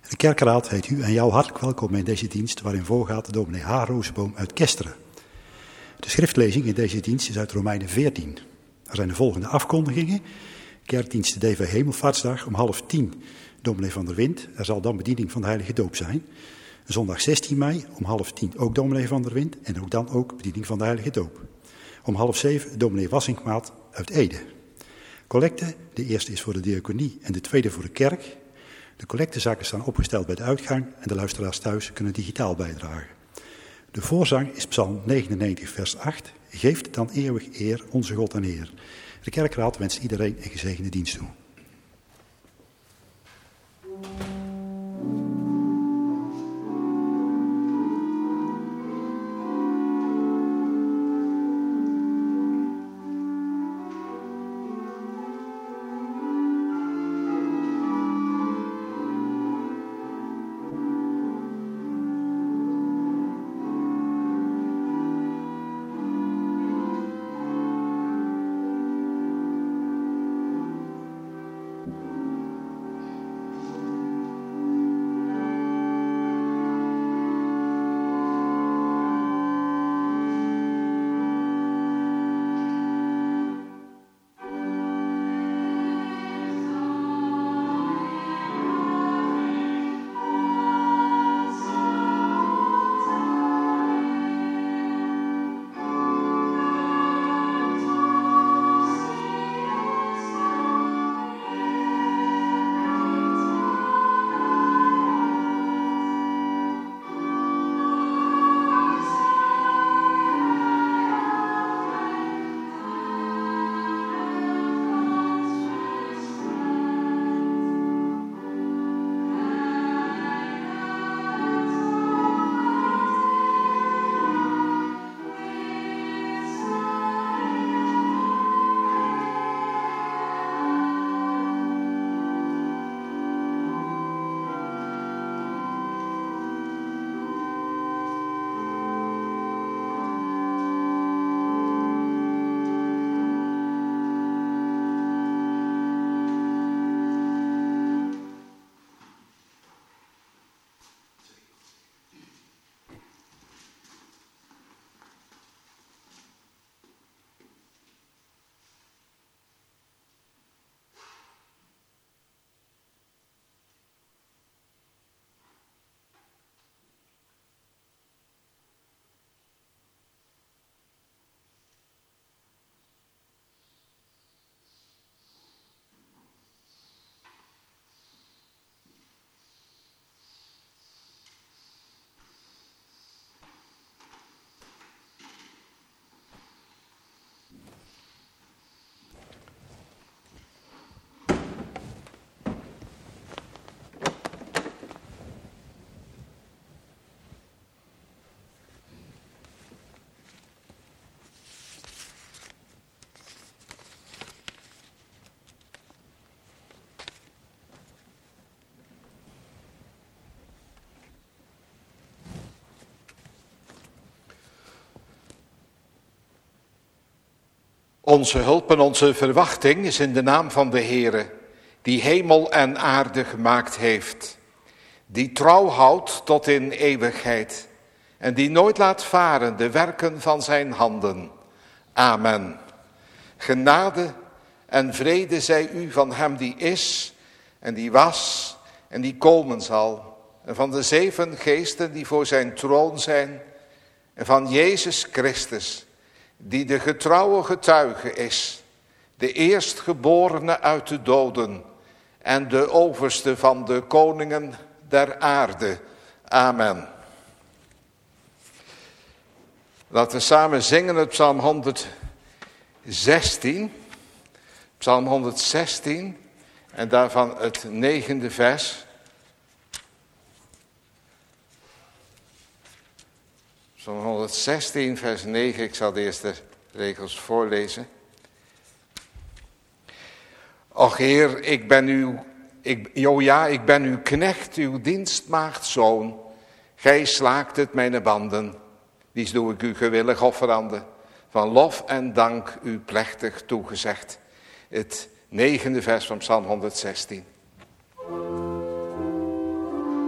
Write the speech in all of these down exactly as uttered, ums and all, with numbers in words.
De kerkraad heet u en jou hartelijk welkom in deze dienst waarin voorgaat dominee H. Rozenboom uit Kesteren. De schriftlezing in deze dienst is uit Romeinen veertien. Er zijn de volgende afkondigingen. Kerkdienst D V Hemelvaartsdag om half tien, dominee Van der Wind. Er zal dan bediening van de Heilige Doop zijn. Zondag zestien mei om half tien ook dominee Van der Wind en ook dan ook bediening van de Heilige Doop. Om half zeven dominee Wassinkmaat uit Ede. Collecte, de eerste is voor de diaconie en de tweede voor de kerk. De collectezakken staan opgesteld bij de uitgang en de luisteraars thuis kunnen digitaal bijdragen. De voorzang is Psalm negenennegentig vers acht. Geeft dan eeuwig eer onze God en Heer. De kerkraad wenst iedereen een gezegende dienst toe. Onze hulp en onze verwachting is in de naam van de Heere, die hemel en aarde gemaakt heeft, die trouw houdt tot in eeuwigheid en die nooit laat varen de werken van zijn handen. Amen. Genade en vrede zij u van hem die is en die was en die komen zal, en van de zeven geesten die voor zijn troon zijn, en van Jezus Christus, die de getrouwe getuige is, de eerstgeborene uit de doden en de overste van de koningen der aarde. Amen. Laten we samen zingen het Psalm honderdzestien. Psalm honderdzestien en daarvan het negende vers. Psalm honderdzestien vers negen, ik zal de eerste regels voorlezen. Och Heer, ik ben uw, ik, o ja, ik ben uw knecht, uw dienstmaagd zoon. Gij slaakt het mijn banden, dies doe ik u gewillig offerande. Van lof en dank u plechtig toegezegd. Het negende vers van Psalm honderdzestien.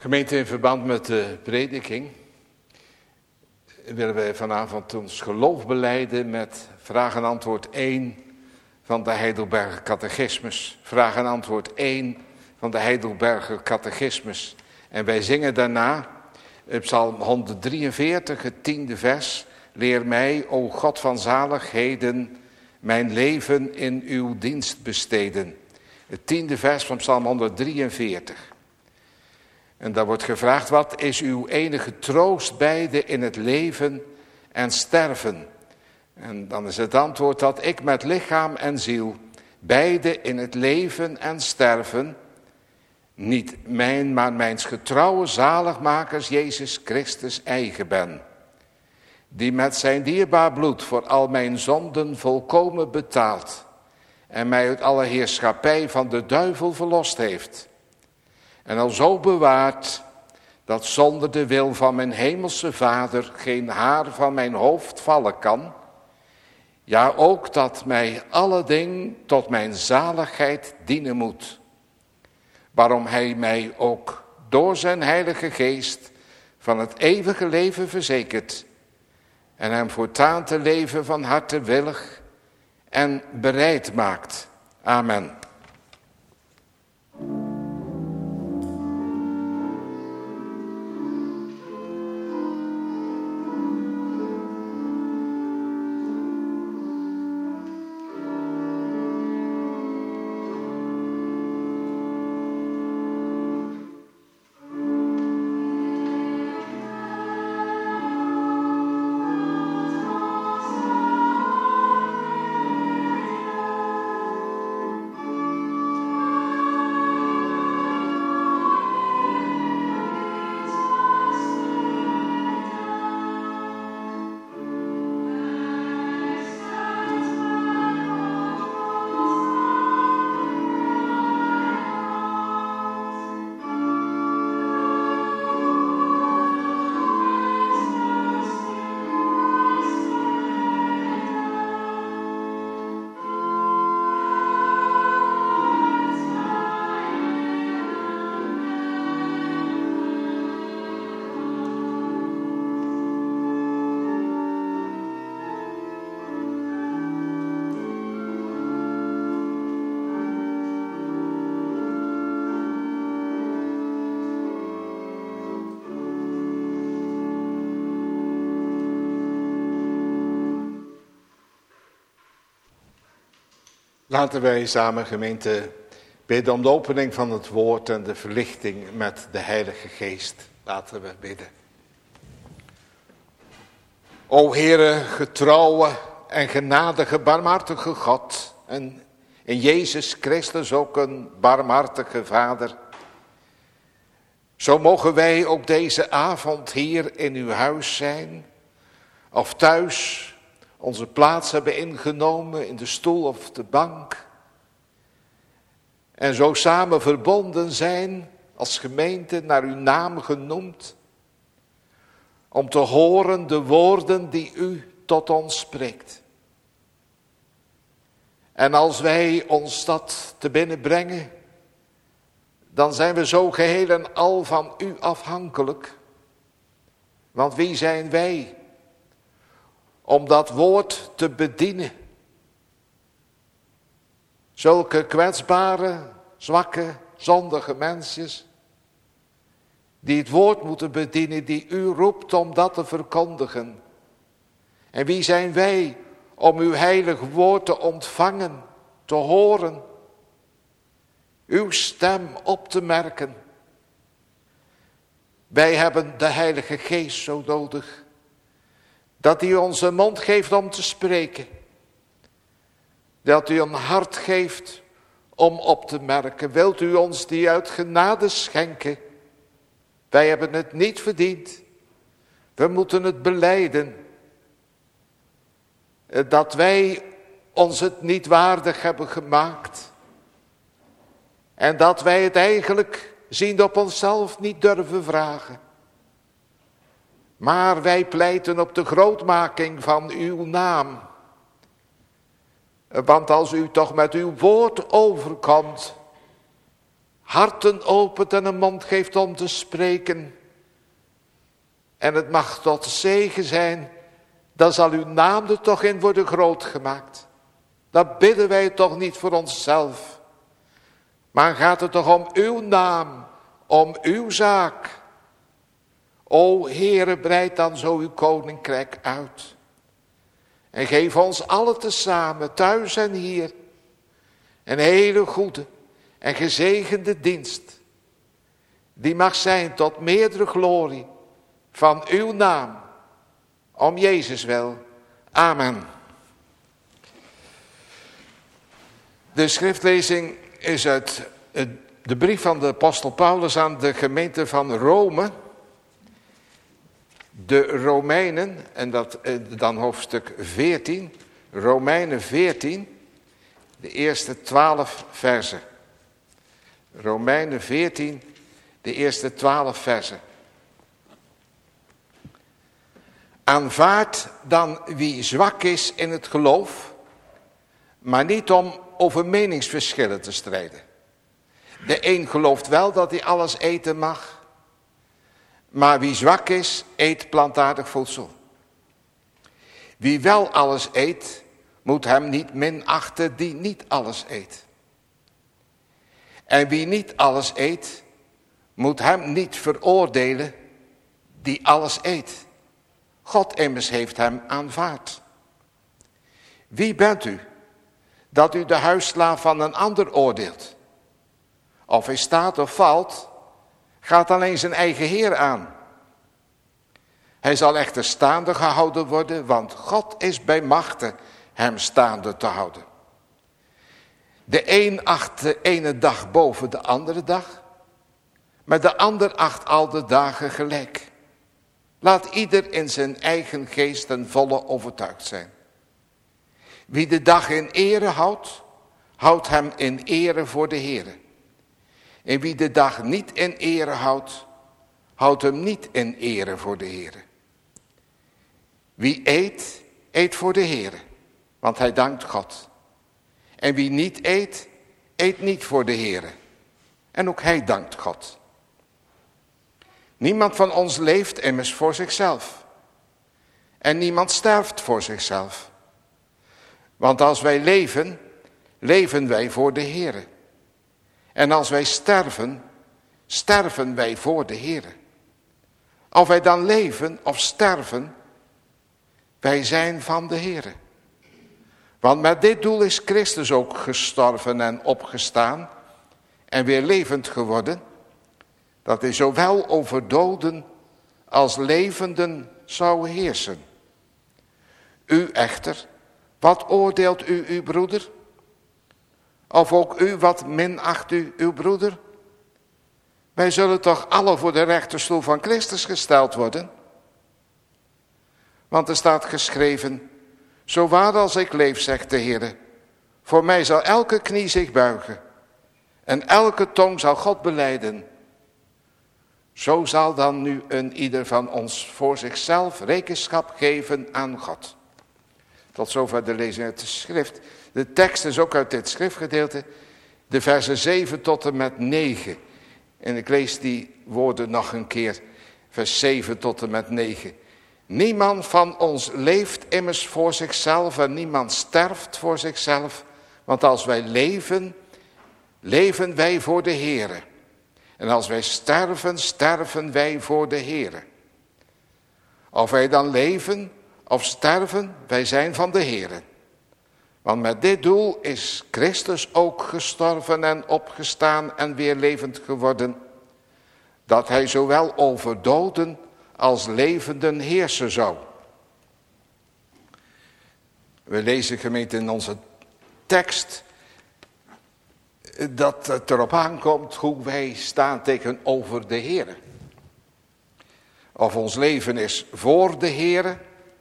Gemeente, in verband met de prediking willen wij vanavond ons geloof belijden met vraag en antwoord één van de Heidelberger Catechismus. Vraag en antwoord één van de Heidelberger Catechismus. En wij zingen daarna Psalm honderddrieënveertig, het tiende vers. Leer mij, o God van zaligheden, mijn leven in uw dienst besteden. Het tiende vers van Psalm honderddrieënveertig. En daar wordt gevraagd, wat is uw enige troost beide in het leven en sterven? En dan is het antwoord dat ik met lichaam en ziel, beide in het leven en sterven, niet mijn, maar mijns getrouwe zaligmakers Jezus Christus eigen ben. Die met zijn dierbaar bloed voor al mijn zonden volkomen betaald en mij uit alle heerschappij van de duivel verlost heeft. En al zo bewaard dat zonder de wil van mijn hemelse Vader geen haar van mijn hoofd vallen kan. Ja, ook dat mij alle ding tot mijn zaligheid dienen moet. Waarom hij mij ook door zijn heilige geest van het eeuwige leven verzekert. En hem voortaan te leven van harte willig en bereid maakt. Amen. Laten wij samen, gemeente, bidden om de opening van het woord en de verlichting met de Heilige Geest. Laten we bidden. O Heere, getrouwe en genadige, barmhartige God, en in Jezus Christus ook een barmhartige Vader. Zo mogen wij ook deze avond hier in uw huis zijn, of thuis onze plaats hebben ingenomen in de stoel of de bank. En zo samen verbonden zijn als gemeente naar uw naam genoemd. Om te horen de woorden die u tot ons spreekt. En als wij ons dat te binnen brengen, dan zijn we zo geheel en al van u afhankelijk. Want wie zijn wij om dat woord te bedienen? Zulke kwetsbare, zwakke, zondige mensjes, die het woord moeten bedienen, die u roept om dat te verkondigen. En wie zijn wij om uw heilig woord te ontvangen, te horen, uw stem op te merken. Wij hebben de Heilige Geest zo nodig, dat u ons een mond geeft om te spreken. Dat u een hart geeft om op te merken. Wilt u ons die uit genade schenken? Wij hebben het niet verdiend. We moeten het belijden. Dat wij ons het niet waardig hebben gemaakt. En dat wij het eigenlijk, ziend op onszelf, niet durven vragen. Maar wij pleiten op de grootmaking van uw naam. Want als u toch met uw woord overkomt, harten opent en een mond geeft om te spreken. En het mag tot zegen zijn, dan zal uw naam er toch in worden groot gemaakt. Dat bidden wij toch niet voor onszelf. Maar gaat het toch om uw naam, om uw zaak. O Heere, breid dan zo uw koninkrijk uit. En geef ons allen tezamen, thuis en hier, een hele goede en gezegende dienst. Die mag zijn tot meerdere glorie van uw naam. Om Jezus wil. Amen. De schriftlezing is uit de brief van de apostel Paulus aan de gemeente van Rome. De Romeinen, en dat dan hoofdstuk veertien, Romeinen veertien, de eerste twaalf versen. Romeinen veertien, de eerste twaalf versen. Aanvaard dan wie zwak is in het geloof, maar niet om over meningsverschillen te strijden. De een gelooft wel dat hij alles eten mag, maar wie zwak is, eet plantaardig voedsel. Wie wel alles eet, moet hem niet minachten die niet alles eet. En wie niet alles eet, moet hem niet veroordelen die alles eet. God immers heeft hem aanvaard. Wie bent u, dat u de huisslaaf van een ander oordeelt? Of hij staat of valt, gaat alleen zijn eigen Heer aan. Hij zal echter staande gehouden worden, want God is bij machte hem staande te houden. De een acht de ene dag boven de andere dag, maar de ander acht al de dagen gelijk. Laat ieder in zijn eigen geest ten volle overtuigd zijn. Wie de dag in ere houdt, houdt hem in ere voor de Heere. En wie de dag niet in ere houdt, houdt hem niet in ere voor de Heere. Wie eet, eet voor de Heere, want hij dankt God. En wie niet eet, eet niet voor de Heere. En ook hij dankt God. Niemand van ons leeft immers voor zichzelf. En niemand sterft voor zichzelf. Want als wij leven, leven wij voor de Heere. En als wij sterven, sterven wij voor de Heere. Of wij dan leven of sterven, wij zijn van de Heere. Want met dit doel is Christus ook gestorven en opgestaan en weer levend geworden, dat hij zowel over doden als levenden zou heersen. U echter, wat oordeelt u uw broeder? Of ook u, wat minacht u uw broeder? Wij zullen toch alle voor de rechterstoel van Christus gesteld worden? Want er staat geschreven, zo waar als ik leef, zegt de Heer, voor mij zal elke knie zich buigen en elke tong zal God belijden. Zo zal dan nu een ieder van ons voor zichzelf rekenschap geven aan God. Tot zover de lezing uit de schrift. De tekst is ook uit dit schriftgedeelte, de versen zeven tot en met negen. En ik lees die woorden nog een keer, vers zeven tot en met negen. Niemand van ons leeft immers voor zichzelf en niemand sterft voor zichzelf. Want als wij leven, leven wij voor de Heere. En als wij sterven, sterven wij voor de Heere. Of wij dan leven of sterven, wij zijn van de Heere. Want met dit doel is Christus ook gestorven en opgestaan en weer levend geworden, dat hij zowel over doden als levenden heersen zou. We lezen, gemeente, in onze tekst dat het erop aankomt hoe wij staan tegenover de Heere. Of ons leven is voor de Heere,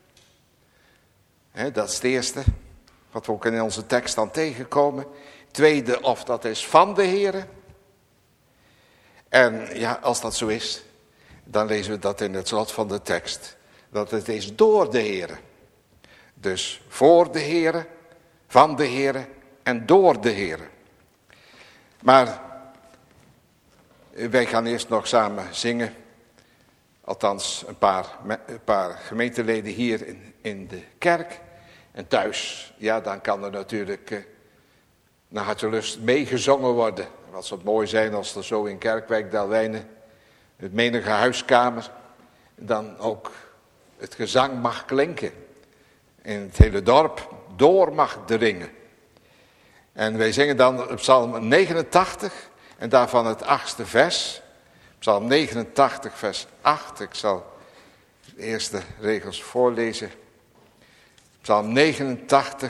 hè, dat is het eerste, wat we ook in onze tekst dan tegenkomen. Tweede, of dat is van de Heere. En ja, als dat zo is, dan lezen we dat in het slot van de tekst. Dat het is door de Heere. Dus voor de Heere, van de Heere en door de Heere. Maar Wij gaan eerst nog samen zingen. Althans, een paar, een paar gemeenteleden hier in, in de kerk. En thuis, ja, dan kan er natuurlijk uh, naar hartelust meegezongen worden. Wat zou het mooi zijn als er zo in Kerkwijk Delwijnen, het menige huiskamer, dan ook het gezang mag klinken. En het hele dorp door mag dringen. En wij zingen dan op Psalm negenentachtig en daarvan het achtste vers. Psalm negenentachtig vers acht. Ik zal de eerste regels voorlezen. Psalm negenentachtig.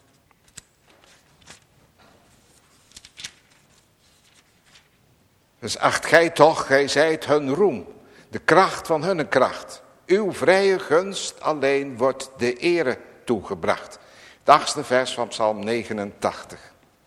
Dus acht gij toch, gij zijt hun roem, de kracht van hunne kracht. Uw vrije gunst alleen wordt de ere toegebracht. Het achtste vers van Psalm negenentachtig.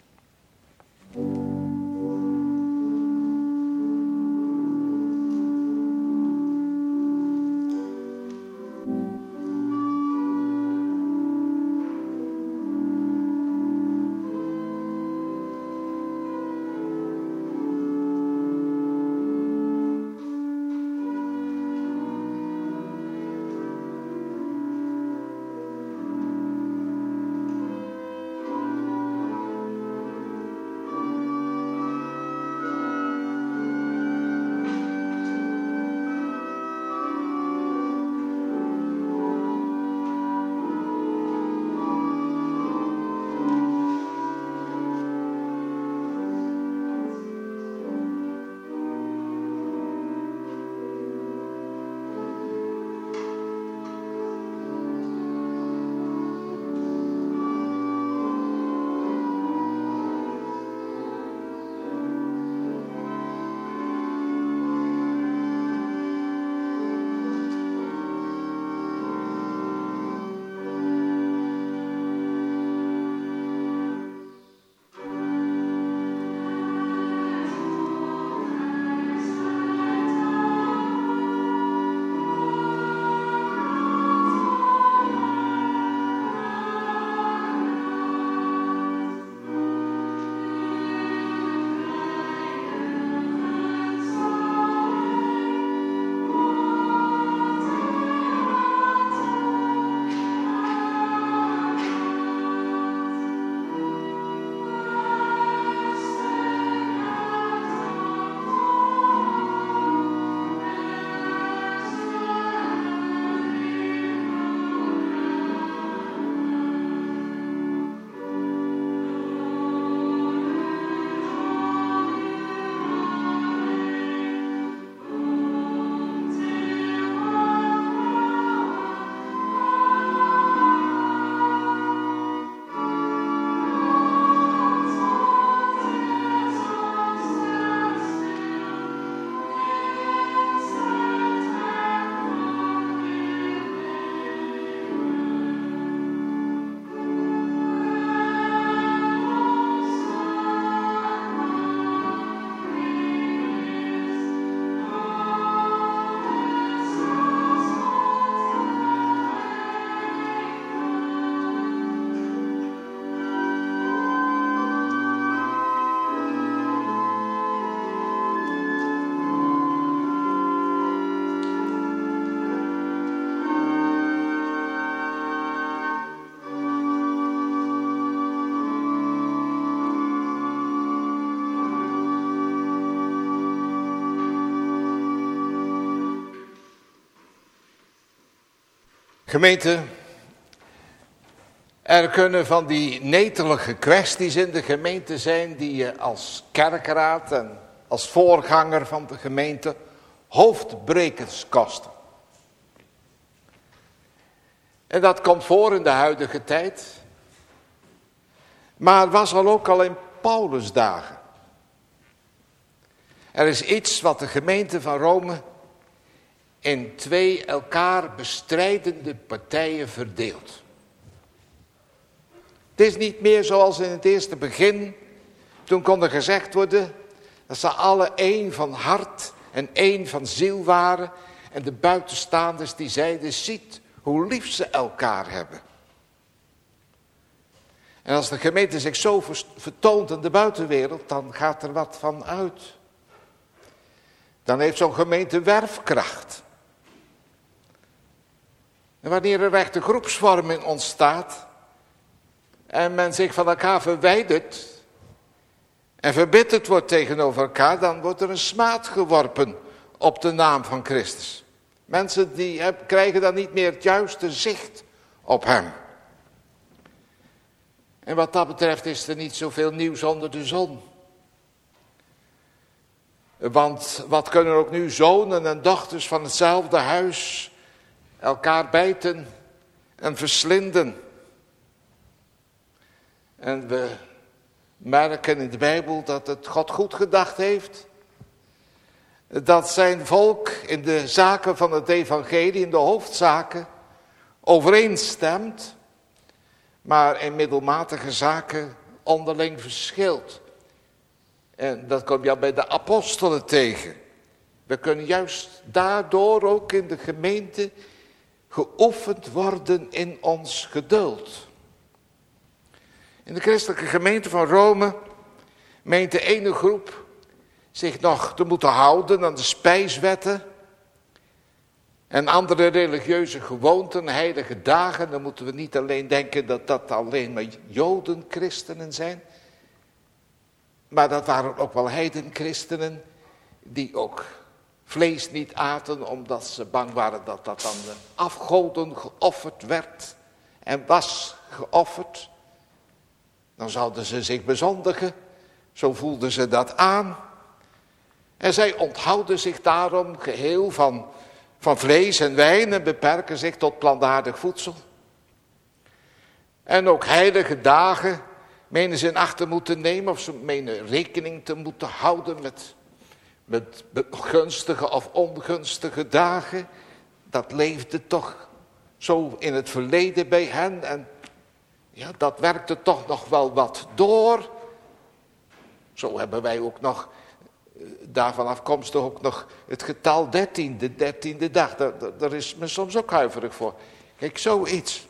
Gemeente, er kunnen van die netelige kwesties in de gemeente zijn die je als kerkraad en als voorganger van de gemeente hoofdbrekens kosten. En dat komt voor in de huidige tijd, maar was al ook al in Paulus' dagen. Er is iets wat de gemeente van Rome in twee elkaar bestrijdende partijen verdeelt. Het is niet meer zoals in het eerste begin, toen kon er gezegd worden dat ze alle één van hart en één van ziel waren. En de buitenstaanders die zeiden, ziet hoe lief ze elkaar hebben. En als de gemeente zich zo vertoont in de buitenwereld, dan gaat er wat van uit. Dan heeft zo'n gemeente werfkracht. En wanneer er echt een groepsvorming ontstaat en men zich van elkaar verwijdert en verbitterd wordt tegenover elkaar, dan wordt er een smaad geworpen op de naam van Christus. Mensen die heb, krijgen dan niet meer het juiste zicht op hem. En wat dat betreft is er niet zoveel nieuws onder de zon. Want wat kunnen ook nu zonen en dochters van hetzelfde huis elkaar bijten en verslinden. En we merken in de Bijbel dat het God goed gedacht heeft. Dat zijn volk in de zaken van het evangelie, in de hoofdzaken, overeenstemt. Maar in middelmatige zaken onderling verschilt. En dat kom je al bij de apostelen tegen. We kunnen juist daardoor ook in de gemeente geoefend worden in ons geduld. In de christelijke gemeente van Rome meent de ene groep zich nog te moeten houden aan de spijswetten en andere religieuze gewoonten, heilige dagen. Dan moeten we niet alleen denken dat dat alleen maar Joden, christenen zijn, maar dat waren ook wel heidenchristenen die ook vlees niet aten omdat ze bang waren dat dat aan de afgoden geofferd werd en was geofferd. Dan zouden ze zich bezondigen, zo voelden ze dat aan. En zij onthouden zich daarom geheel van, van vlees en wijn en beperken zich tot plantaardig voedsel. En ook heilige dagen menen ze in acht te moeten nemen of ze menen rekening te moeten houden met, met gunstige of ongunstige dagen. Dat leefde toch zo in het verleden bij hen en ja, dat werkte toch nog wel wat door. Zo hebben wij ook nog, daarvan afkomstig ook nog het getal dertien, de dertiende dag. Daar, daar, daar is me soms ook huiverig voor. Kijk, zoiets.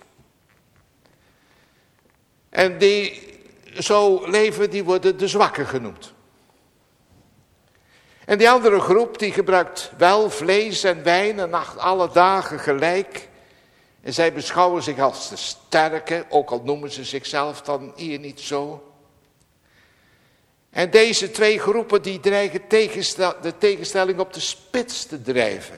En die zo leven, die worden de zwakken genoemd. En die andere groep, die gebruikt wel vlees en wijn en acht alle dagen gelijk. En zij beschouwen zich als de sterke, ook al noemen ze zichzelf dan hier niet zo. En deze twee groepen die dreigen tegenstel, de tegenstelling op de spits te drijven.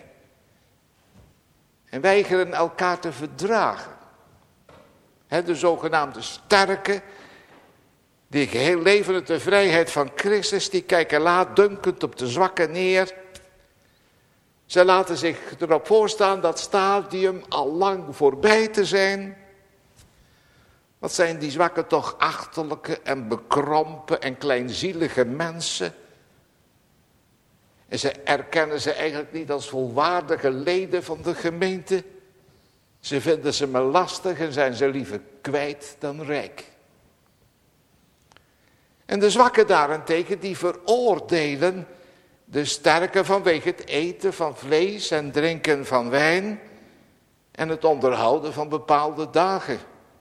En weigeren elkaar te verdragen. He, de zogenaamde sterke, die geheel leven uit de vrijheid van Christus, die kijken laatdunkend op de zwakken neer. Ze laten zich erop voorstaan dat stadium al lang voorbij te zijn. Wat zijn die zwakken toch achterlijke en bekrompen en kleinzielige mensen. En ze erkennen ze eigenlijk niet als volwaardige leden van de gemeente. Ze vinden ze maar lastig en zijn ze liever kwijt dan rijk. En de zwakken daarentegen die veroordelen de sterken vanwege het eten van vlees en drinken van wijn en het onderhouden van bepaalde dagen.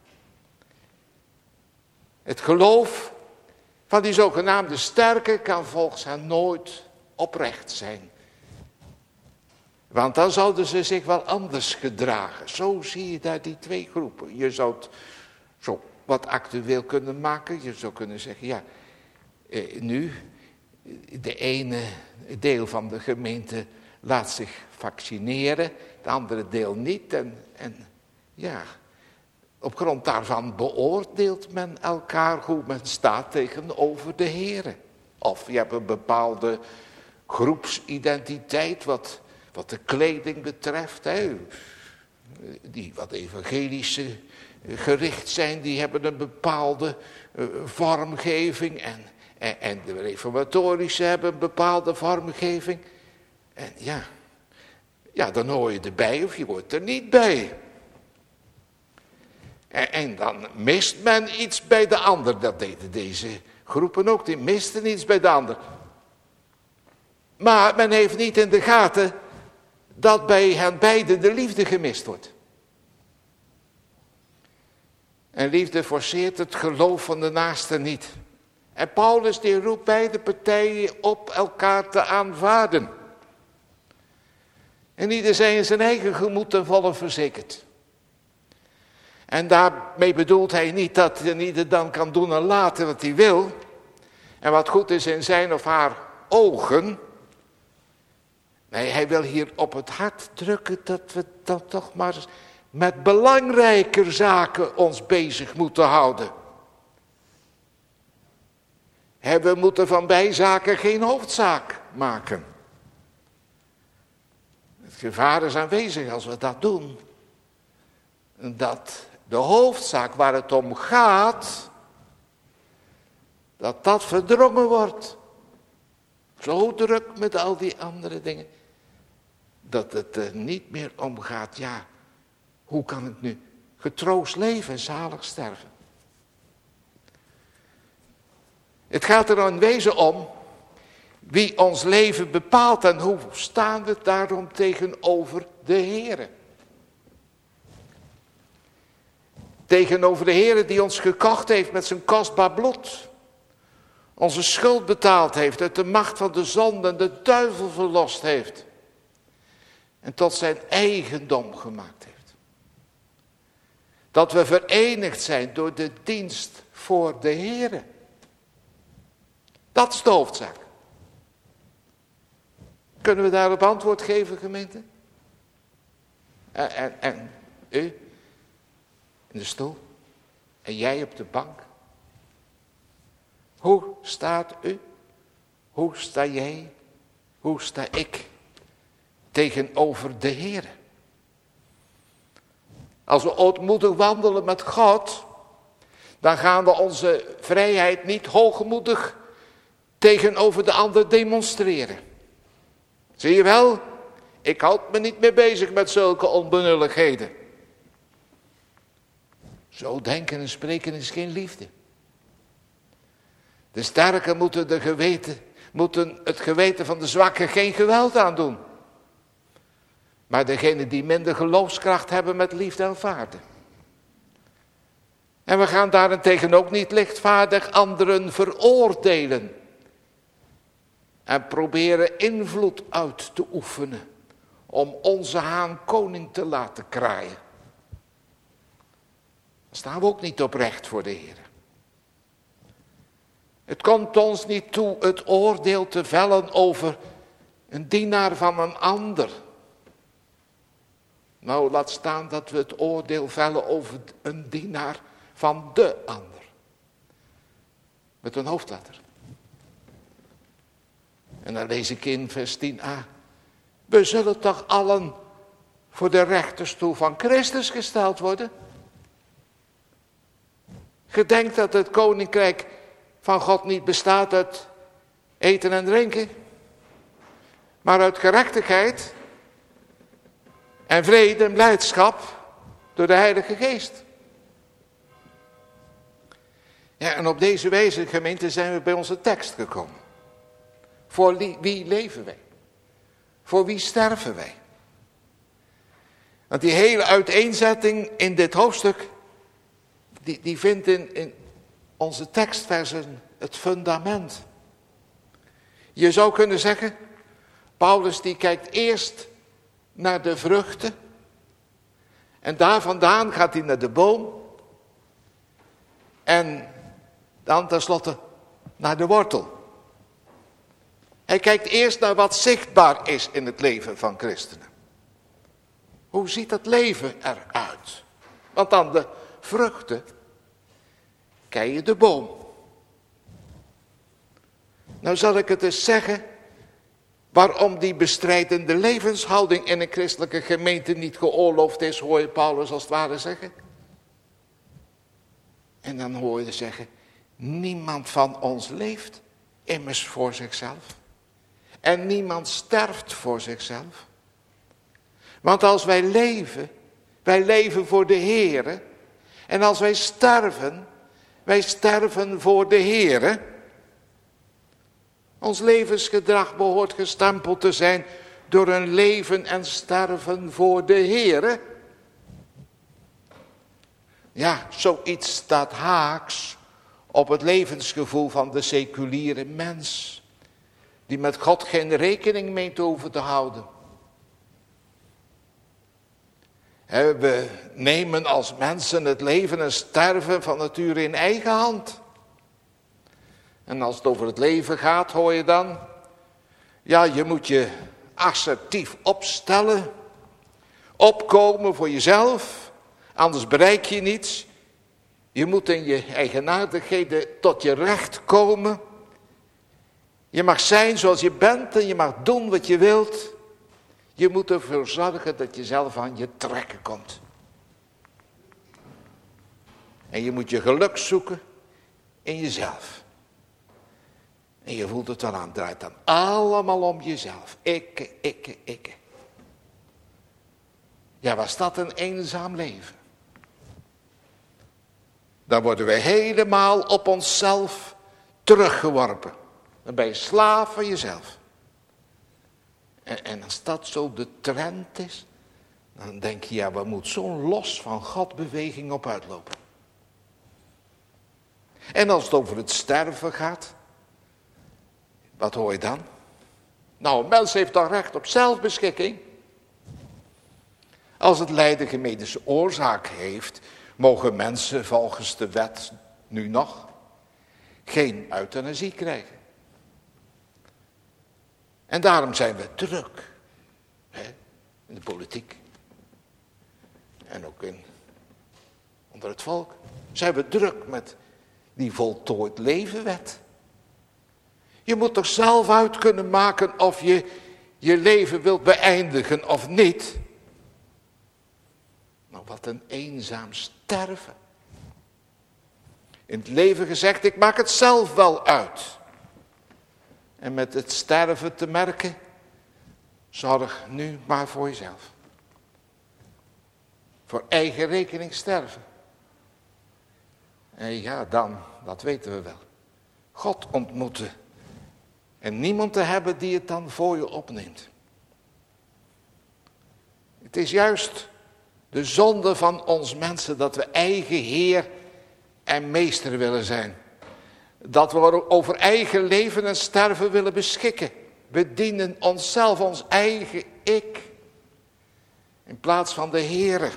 Het geloof van die zogenaamde sterken kan volgens hen nooit oprecht zijn. Want dan zouden ze zich wel anders gedragen. Zo zie je daar die twee groepen. Je zou het zo wat actueel kunnen maken. Je zou kunnen zeggen, ja, eh, nu, de ene deel van de gemeente laat zich vaccineren, het andere deel niet. En, en ja, op grond daarvan beoordeelt men elkaar hoe men staat tegenover de Heere. Of je hebt een bepaalde groepsidentiteit wat, wat de kleding betreft. Hè. Die wat evangelische gericht zijn, die hebben een bepaalde uh, vormgeving. En, en, en de reformatorische hebben een bepaalde vormgeving. En ja, ja, dan hoor je erbij of je hoort er niet bij. En, en dan mist men iets bij de ander. Dat deden deze groepen ook, die misten iets bij de ander. Maar men heeft niet in de gaten dat bij hen beiden de liefde gemist wordt. En liefde forceert het geloof van de naaste niet. En Paulus die roept beide partijen op elkaar te aanvaarden. En ieder zij in zijn eigen gemoed ten volle verzekerd. En daarmee bedoelt hij niet dat een ieder dan kan doen en laten wat hij wil. En wat goed is in zijn of haar ogen. Nee, hij wil hier op het hart drukken dat we dan toch maar met belangrijker zaken ons bezig moeten houden. En we moeten van bijzaken geen hoofdzaak maken. Het gevaar is aanwezig als we dat doen. Dat de hoofdzaak waar het om gaat, dat dat verdrongen wordt. Zo druk met al die andere dingen. Dat het er niet meer om gaat, ja, hoe kan ik nu getroost leven en zalig sterven? Het gaat er in wezen om wie ons leven bepaalt en hoe staan we daarom tegenover de Heere. Tegenover de Heere die ons gekocht heeft met zijn kostbaar bloed. Onze schuld betaald heeft, uit de macht van de zonde en de duivel verlost heeft. En tot zijn eigendom gemaakt heeft. Dat we verenigd zijn door de dienst voor de Heere. Dat is de hoofdzaak. Kunnen we daarop antwoord geven, gemeente? En, en, en u in de stoel? En jij op de bank? Hoe staat u? Hoe sta jij? Hoe sta ik tegenover de Heere? Als we ootmoedig wandelen met God, dan gaan we onze vrijheid niet hoogmoedig tegenover de ander demonstreren. Zie je wel? Ik houd me niet meer bezig met zulke onbenulligheden. Zo denken en spreken is geen liefde. De sterken moeten, de geweten, moeten het geweten van de zwakken geen geweld aandoen. Maar degenen die minder geloofskracht hebben met liefde aanvaarden. En we gaan daarentegen ook niet lichtvaardig anderen veroordelen. En proberen invloed uit te oefenen. Om onze haan koning te laten kraaien. Dan staan we ook niet oprecht voor de Heer. Het komt ons niet toe het oordeel te vellen over een dienaar van een ander. Nou, laat staan dat we het oordeel vellen over een dienaar van de ander. Met een hoofdletter. En dan lees ik in vers tien a. We zullen toch allen voor de rechterstoel van Christus gesteld worden? Gedenk dat het koninkrijk van God niet bestaat uit eten en drinken, maar uit gerechtigheid en vrede en blijdschap door de Heilige Geest. Ja, en op deze wijze, gemeente, zijn we bij onze tekst gekomen. Voor wie leven wij? Voor wie sterven wij? Want die hele uiteenzetting in dit hoofdstuk, die, die vindt in, in onze tekstversen het fundament. Je zou kunnen zeggen, Paulus die kijkt eerst naar de vruchten. En daar vandaan gaat hij naar de boom. En dan tenslotte naar de wortel. Hij kijkt eerst naar wat zichtbaar is in het leven van christenen. Hoe ziet dat leven eruit? Want dan de vruchten, kijk je de boom. Nou zal ik het eens zeggen, waarom die bestrijdende levenshouding in een christelijke gemeente niet geoorloofd is, hoor je Paulus als het ware zeggen. En dan hoor je zeggen, niemand van ons leeft immers voor zichzelf. En niemand sterft voor zichzelf. Want als wij leven, wij leven voor de Heere. En als wij sterven, wij sterven voor de Heere. Ons levensgedrag behoort gestempeld te zijn door een leven en sterven voor de Heere. Ja, zoiets staat haaks op het levensgevoel van de seculiere mens. Die met God geen rekening mee te hoeven te houden. We nemen als mensen het leven en sterven van nature in eigen hand. En als het over het leven gaat, hoor je dan, ja, je moet je assertief opstellen, opkomen voor jezelf, anders bereik je niets. Je moet in je eigenaardigheden tot je recht komen. Je mag zijn zoals je bent en je mag doen wat je wilt. Je moet ervoor zorgen dat je zelf aan je trekken komt. En je moet je geluk zoeken in jezelf. En je voelt het wel aan, het draait dan allemaal om jezelf. Ikke, ikke, ikke. Ja, was dat een eenzaam leven? Dan worden we helemaal op onszelf teruggeworpen. Dan ben je slaaf van jezelf. En, en als dat zo de trend is, dan denk je, ja, waar moet zo'n los van God beweging op uitlopen? En als het over het sterven gaat, wat hoor je dan? Nou, een mens heeft toch recht op zelfbeschikking? Als het lijden geen medische oorzaak heeft, mogen mensen volgens de wet nu nog geen euthanasie krijgen. En daarom zijn we druk, hè, in de politiek en ook in, onder het volk, zijn we druk met die voltooid levenwet. Je moet toch zelf uit kunnen maken of je je leven wilt beëindigen of niet. Nou, wat een eenzaam sterven. In het leven gezegd, ik maak het zelf wel uit. En met het sterven te merken, zorg nu maar voor jezelf. Voor eigen rekening sterven. En ja, dan, dat weten we wel. God ontmoeten. En niemand te hebben die het dan voor je opneemt. Het is juist de zonde van ons mensen dat we eigen heer en meester willen zijn. Dat we over eigen leven en sterven willen beschikken. We dienen onszelf, ons eigen ik. In plaats van de Heere.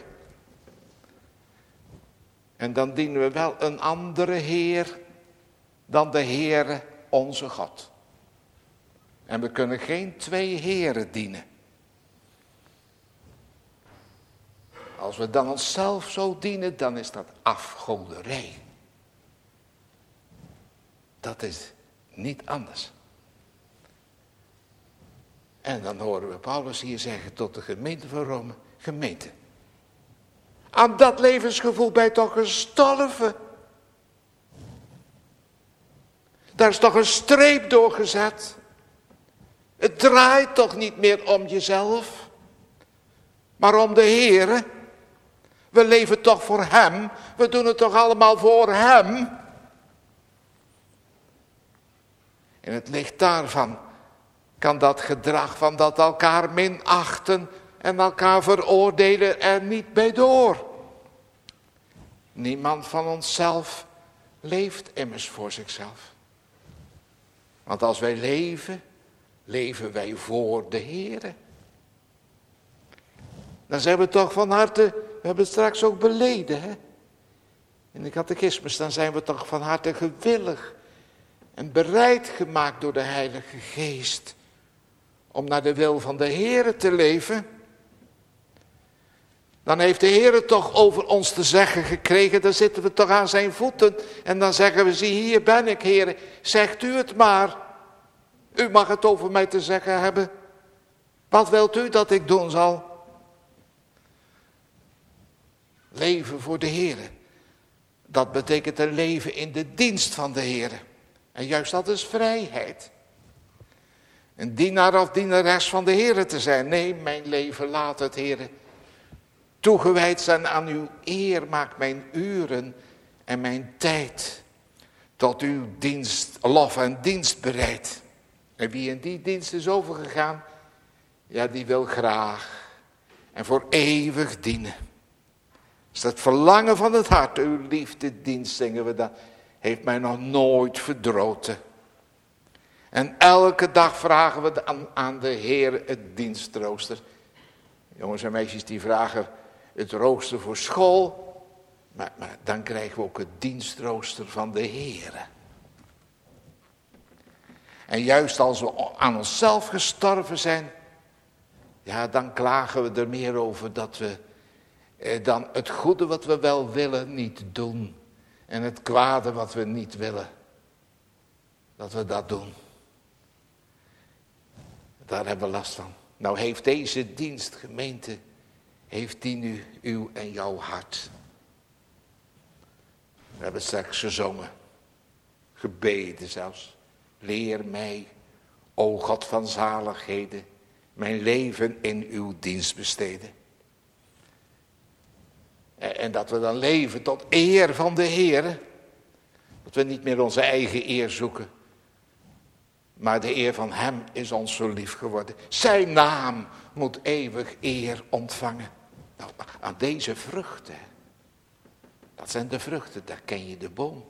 En dan dienen we wel een andere Heer dan de Heere onze God. En we kunnen geen twee heren dienen. Als we dan onszelf zo dienen, dan is dat afgoderij. Dat is niet anders. En dan horen we Paulus hier zeggen tot de gemeente van Rome, gemeente. Aan dat levensgevoel ben je toch gestorven. Daar is toch een streep door gezet. Het draait toch niet meer om jezelf, maar om de Heere. We leven toch voor Hem. We doen het toch allemaal voor Hem. In het licht daarvan kan dat gedrag van dat elkaar minachten en elkaar veroordelen er niet bij door. Niemand van onszelf leeft immers voor zichzelf. Want als wij leven, leven wij voor de Heere. Dan zijn we toch van harte, we hebben het straks ook beleden, hè? In de catechismus, dan zijn we toch van harte gewillig en bereid gemaakt door de Heilige Geest om naar de wil van de Heere te leven. Dan heeft de Heere toch over ons te zeggen gekregen, dan zitten we toch aan zijn voeten en dan zeggen we, zie hier ben ik, Heere, zegt u het maar. U mag het over mij te zeggen hebben. Wat wilt u dat ik doen zal? Leven voor de Heere. Dat betekent een leven in de dienst van de Heere. En juist dat is vrijheid. Een dienaar of dienares van de Heere te zijn. Nee, mijn leven laat het, Heere, toegewijd zijn aan uw eer. Maak mijn uren en mijn tijd tot uw dienst, lof en dienst bereid. En wie in die dienst is overgegaan, ja, die wil graag en voor eeuwig dienen. Dat is het verlangen van het hart. Uw liefde dienst, zingen we dan, heeft mij nog nooit verdroten. En elke dag vragen we aan, aan de Heer het dienstrooster. Jongens en meisjes die vragen, het rooster voor school. Maar, maar dan krijgen we ook het dienstrooster van de Heere. En juist als we aan onszelf gestorven zijn, ja, dan klagen we er meer over dat we eh, dan het goede wat we wel willen niet doen. En het kwade wat we niet willen, dat we dat doen. Daar hebben we last van. Nou heeft deze dienstgemeente, heeft die nu uw en jouw hart. We hebben straks gezongen, gebeden zelfs. Leer mij, o God van zaligheden, mijn leven in uw dienst besteden. En dat we dan leven tot eer van de Heer. Dat we niet meer onze eigen eer zoeken. Maar de eer van hem is ons zo lief geworden. Zijn naam moet eeuwig eer ontvangen. Nou, aan deze vruchten. Dat zijn de vruchten, daar ken je de boom.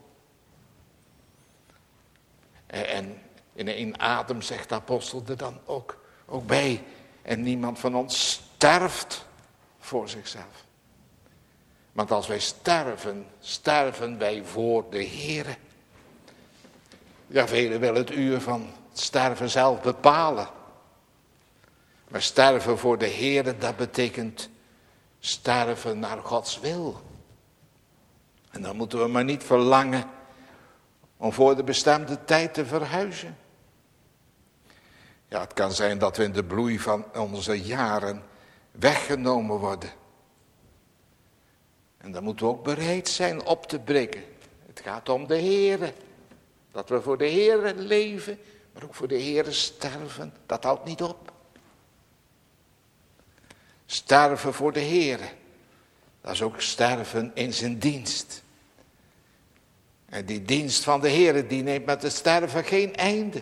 En in één adem zegt de apostel er dan ook, ook bij. En niemand van ons sterft voor zichzelf. Want als wij sterven, sterven wij voor de Heere. Ja, velen willen het uur van het sterven zelf bepalen. Maar sterven voor de Heere, dat betekent sterven naar Gods wil. En dan moeten we maar niet verlangen om voor de bestemde tijd te verhuizen. Ja, het kan zijn dat we in de bloei van onze jaren weggenomen worden. En dan moeten we ook bereid zijn op te breken. Het gaat om de Heere. Dat we voor de Heere leven, maar ook voor de Heere sterven. Dat houdt niet op. Sterven voor de Heere. Dat is ook sterven in zijn dienst. En die dienst van de Heere, die neemt met het sterven geen einde.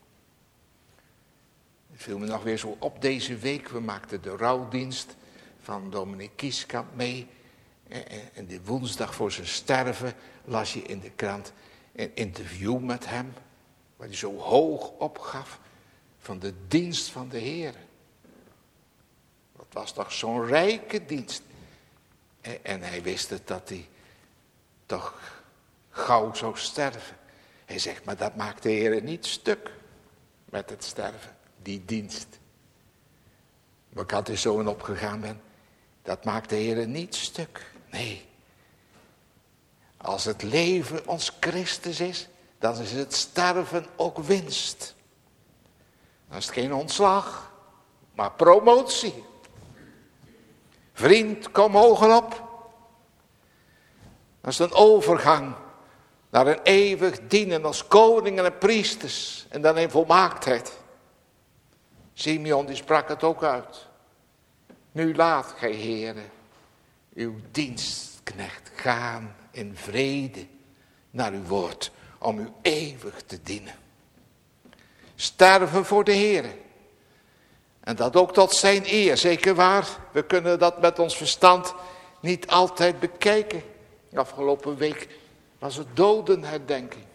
Het viel me nog weer zo op deze week. We maakten de rouwdienst van dominee Kieskamp mee. En die woensdag voor zijn sterven las je in de krant een interview met hem. Waar hij zo hoog opgaf van de dienst van de Heer. Dat was toch zo'n rijke dienst. En hij wist het dat hij toch gauw zou sterven. Hij zegt, maar dat maakt de Heer niet stuk met het sterven. Die dienst. Waar ik altijd zo in opgegaan ben. Dat maakt de Heer niet stuk. Nee. Als het leven ons Christus is, dan is het sterven ook winst. Dan is het geen ontslag, maar promotie. Vriend, kom hoger op. Dat is een overgang naar een eeuwig dienen als koningen en priesters. En dan in volmaaktheid. Simeon die sprak het ook uit. Nu laat gij, Heere, uw dienstknecht gaan in vrede naar uw woord, om u eeuwig te dienen. Sterven voor de Heere. En dat ook tot zijn eer, zeker waar. We kunnen dat met ons verstand niet altijd bekijken. Afgelopen week was het dodenherdenking.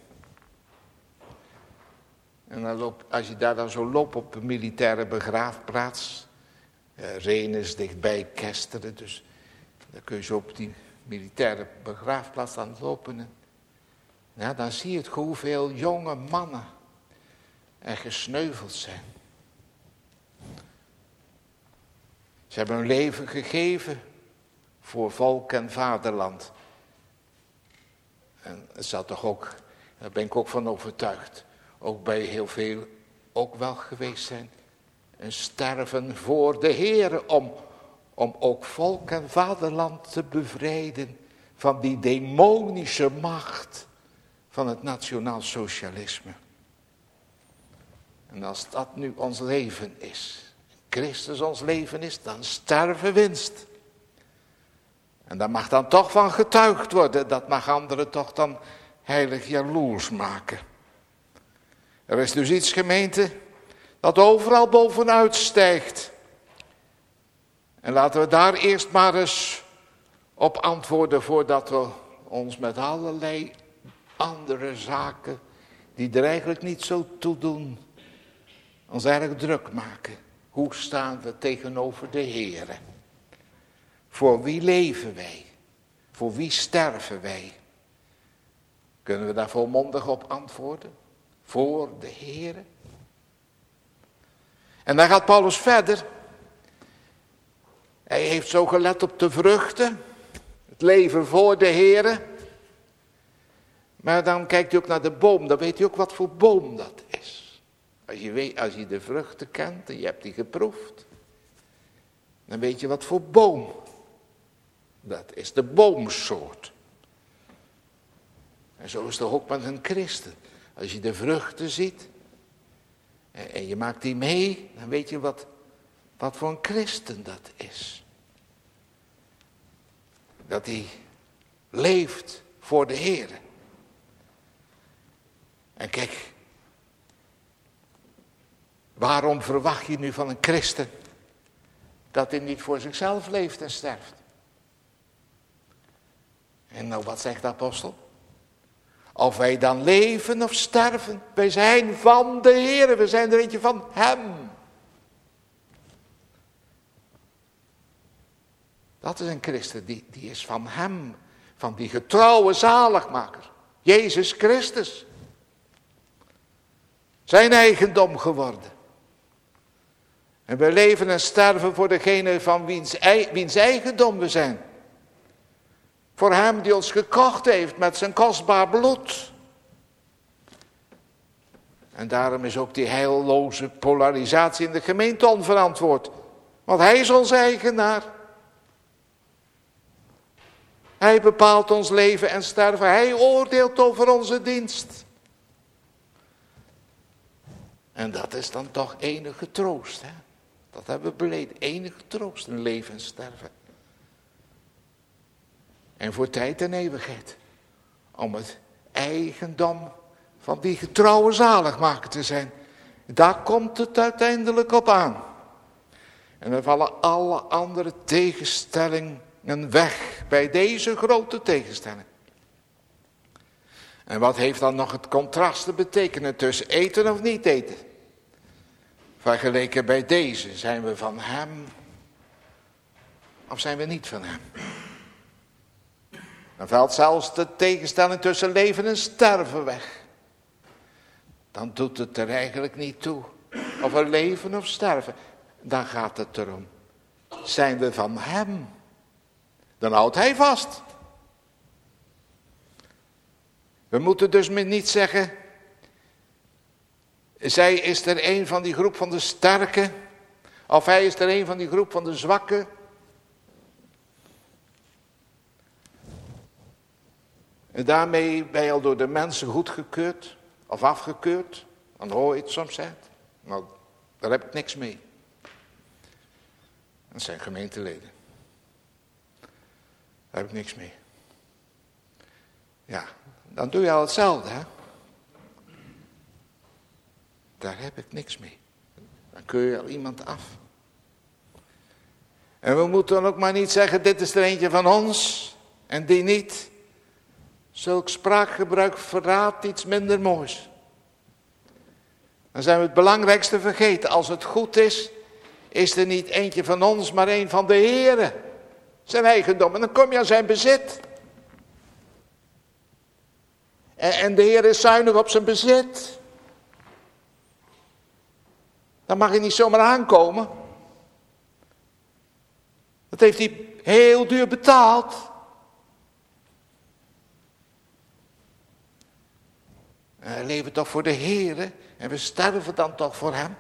En dan loop, als je daar dan zo loopt op een militaire begraafplaats. Uh, Renen is dichtbij Kesteren, dus dan kun je zo op die militaire begraafplaats aan het lopen. En, ja, dan zie je het hoeveel jonge mannen er gesneuveld zijn. Ze hebben hun leven gegeven voor volk en vaderland. En het zal toch ook, daar ben ik ook van overtuigd, ook bij heel veel ook wel geweest zijn. Een sterven voor de Heere om, om ook volk en vaderland te bevrijden van die demonische macht van het nationaal socialisme. En als dat nu ons leven is, Christus ons leven is, dan sterven winst. En daar mag dan toch van getuigd worden, dat mag anderen toch dan heilig jaloers maken. Er is dus iets, gemeente, dat overal bovenuit stijgt. En laten we daar eerst maar eens op antwoorden voordat we ons met allerlei andere zaken, die er eigenlijk niet zo toe doen, ons erg druk maken. Hoe staan we tegenover de Heere? Voor wie leven wij? Voor wie sterven wij? Kunnen we daar volmondig op antwoorden? Voor de Heere. En dan gaat Paulus verder. Hij heeft zo gelet op de vruchten. Het leven voor de Heere. Maar dan kijkt u ook naar de boom. Dan weet u ook wat voor boom dat is. Als je, weet, als je de vruchten kent en je hebt die geproefd. Dan weet je wat voor boom. Dat is de boomsoort. En zo is het ook met een christen. Als je de vruchten ziet. En, en je maakt die mee. Dan weet je wat, wat voor een christen dat is. Dat hij leeft voor de Heer. En kijk. Waarom verwacht je nu van een christen dat hij niet voor zichzelf leeft en sterft? En nou, wat zegt de apostel? Of wij dan leven of sterven, wij zijn van de Heer, we zijn er eentje van Hem. Dat is een christen, die, die is van Hem, van die getrouwe zaligmaker, Jezus Christus. Zijn eigendom geworden. En we leven en sterven voor degene van wiens, wiens eigendom we zijn. Voor Hem die ons gekocht heeft met zijn kostbaar bloed. En daarom is ook die heilloze polarisatie in de gemeente onverantwoord. Want Hij is onze eigenaar. Hij bepaalt ons leven en sterven. Hij oordeelt over onze dienst. En dat is dan toch enige troost. Hè? Dat hebben we beleden. Enige troost in leven en sterven. En voor tijd en eeuwigheid. Om het eigendom van die getrouwe zaligmaker te zijn. Daar komt het uiteindelijk op aan. En dan vallen alle andere tegenstellingen weg bij deze grote tegenstelling. En wat heeft dan nog het contrast te betekenen tussen eten of niet eten? Vergeleken bij deze, zijn we van Hem of zijn we niet van Hem? Dan valt zelfs de tegenstelling tussen leven en sterven weg. Dan doet het er eigenlijk niet toe of we leven of sterven. Dan gaat het erom. Zijn we van Hem? Dan houdt Hij vast. We moeten dus niet zeggen. Zij is er een van die groep van de sterken. Of hij is er een van die groep van de zwakken. En daarmee ben je al door de mensen goedgekeurd. Of afgekeurd. Dan hoor je het soms zegt. Nou, daar heb ik niks mee. Dat zijn gemeenteleden. Daar heb ik niks mee. Ja, dan doe je al hetzelfde, hè. Daar heb ik niks mee. Dan keur je al iemand af. En we moeten dan ook maar niet zeggen, dit is er eentje van ons en die niet. Zulk spraakgebruik verraadt iets minder moois. Dan zijn we het belangrijkste vergeten. Als het goed is, is er niet eentje van ons, maar een van de Heere. Zijn eigendom. En dan kom je aan zijn bezit. En, en de Heer is zuinig op zijn bezit. Dan mag je niet zomaar aankomen. Dat heeft hij heel duur betaald. En we leven toch voor de Heer. En we sterven dan toch voor Hem.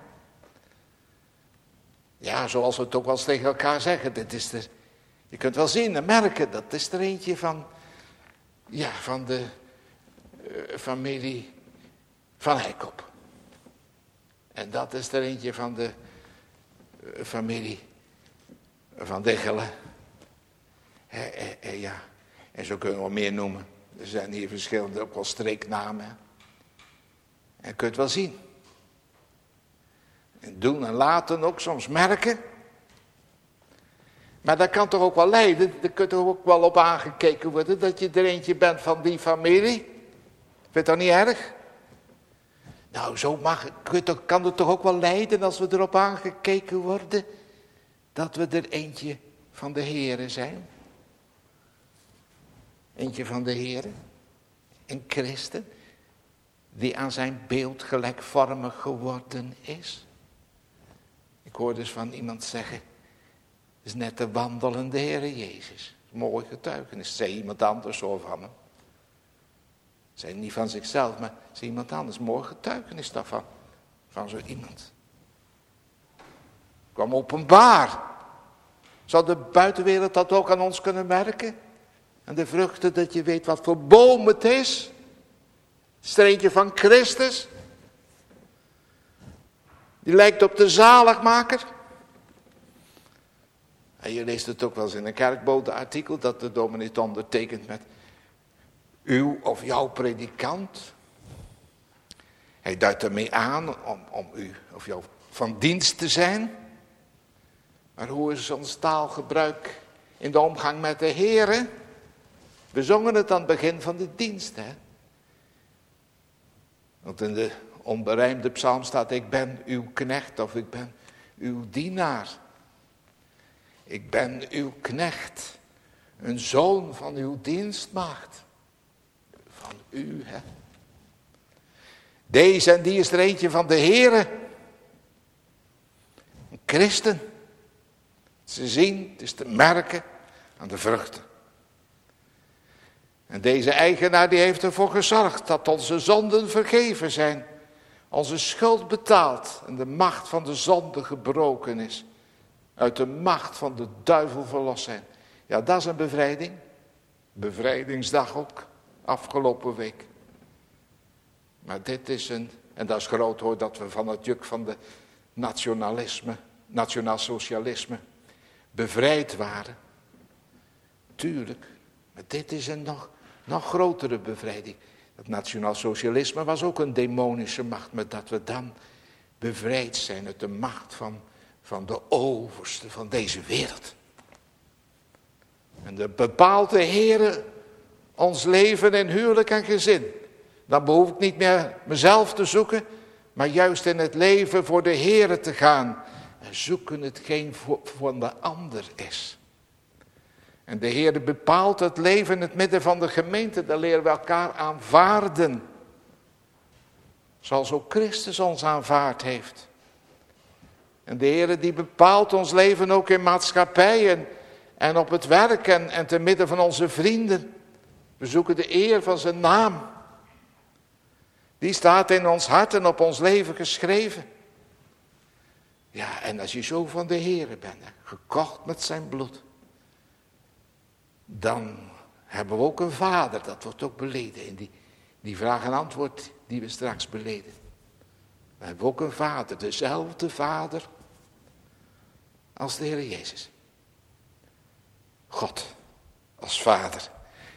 Ja, zoals we het ook wel eens tegen elkaar zeggen. Dit is er, je kunt wel zien en merken. Dat is er eentje van. Ja, van de uh, familie van Heikop. En dat is er eentje van de uh, familie van Diggelen. He, he, he, ja. En zo kunnen we wel meer noemen. Er zijn hier verschillende, ook wel streeknamen. En je kunt wel zien. En doen en laten ook soms merken. Maar dat kan toch ook wel leiden. Er kunt toch ook wel op aangekeken worden. Dat je er eentje bent van die familie. Vind je dat niet erg? Nou, zo mag, kan het toch ook wel leiden als we erop aangekeken worden. Dat we er eentje van de Heere zijn? Eentje van de Heere? Een christen die aan zijn beeld gelijkvormig geworden is? Ik hoor dus van iemand zeggen, het is net de wandelende Heere Jezus. Mooi getuigenis, zei iemand anders zo van hem. Zei niet van zichzelf, maar zei iemand anders. Mooi getuigenis daarvan, van zo iemand. Kwam openbaar. Zou de buitenwereld dat ook aan ons kunnen merken? En de vruchten, dat je weet wat voor boom het is. Het is er eentje van Christus. Die lijkt op de zaligmaker. En je leest het ook wel eens in een kerkbodenartikel, dat de dominee het ondertekent met uw of jouw predikant. Hij duidt ermee aan om, om u of jou van dienst te zijn. Maar hoe is ons taalgebruik in de omgang met de Heere? We zongen het aan het begin van de dienst, hè. Want in de onberijmde psalm staat, ik ben uw knecht of ik ben uw dienaar. Ik ben uw knecht, een zoon van uw dienstmaagd. Van u, hè. Deze en die is er eentje van de Heere. Een christen. Ze zien, het is te merken aan de vruchten. En deze eigenaar die heeft ervoor gezorgd dat onze zonden vergeven zijn. Onze schuld betaald en de macht van de zonde gebroken is. Uit de macht van de duivel verlost zijn. Ja, dat is een bevrijding. Bevrijdingsdag ook, afgelopen week. Maar dit is een, en dat is groot hoor, dat we van het juk van de nationalisme, nationaal socialisme, bevrijd waren. Tuurlijk, maar dit is een nog, nog grotere bevrijding. Het nationaal socialisme was ook een demonische macht, maar dat we dan bevrijd zijn uit de macht van, van de overste van deze wereld. En de bepaalt de Heere ons leven in huwelijk en gezin. Dan behoef ik niet meer mezelf te zoeken, maar juist in het leven voor de Heere te gaan. En zoeken hetgeen voor, voor de ander is. En de Heere bepaalt het leven in het midden van de gemeente. Daar leren we elkaar aanvaarden. Zoals ook Christus ons aanvaard heeft. En de Heere die bepaalt ons leven ook in maatschappij en, en op het werk en, en te midden van onze vrienden. We zoeken de eer van zijn naam. Die staat in ons hart en op ons leven geschreven. Ja, en als je zo van de Heere bent, gekocht met zijn bloed, dan hebben we ook een vader, dat wordt ook beleden in die, die vraag en antwoord die we straks beleden. We hebben ook een vader, dezelfde vader als de Heer Jezus. God als vader.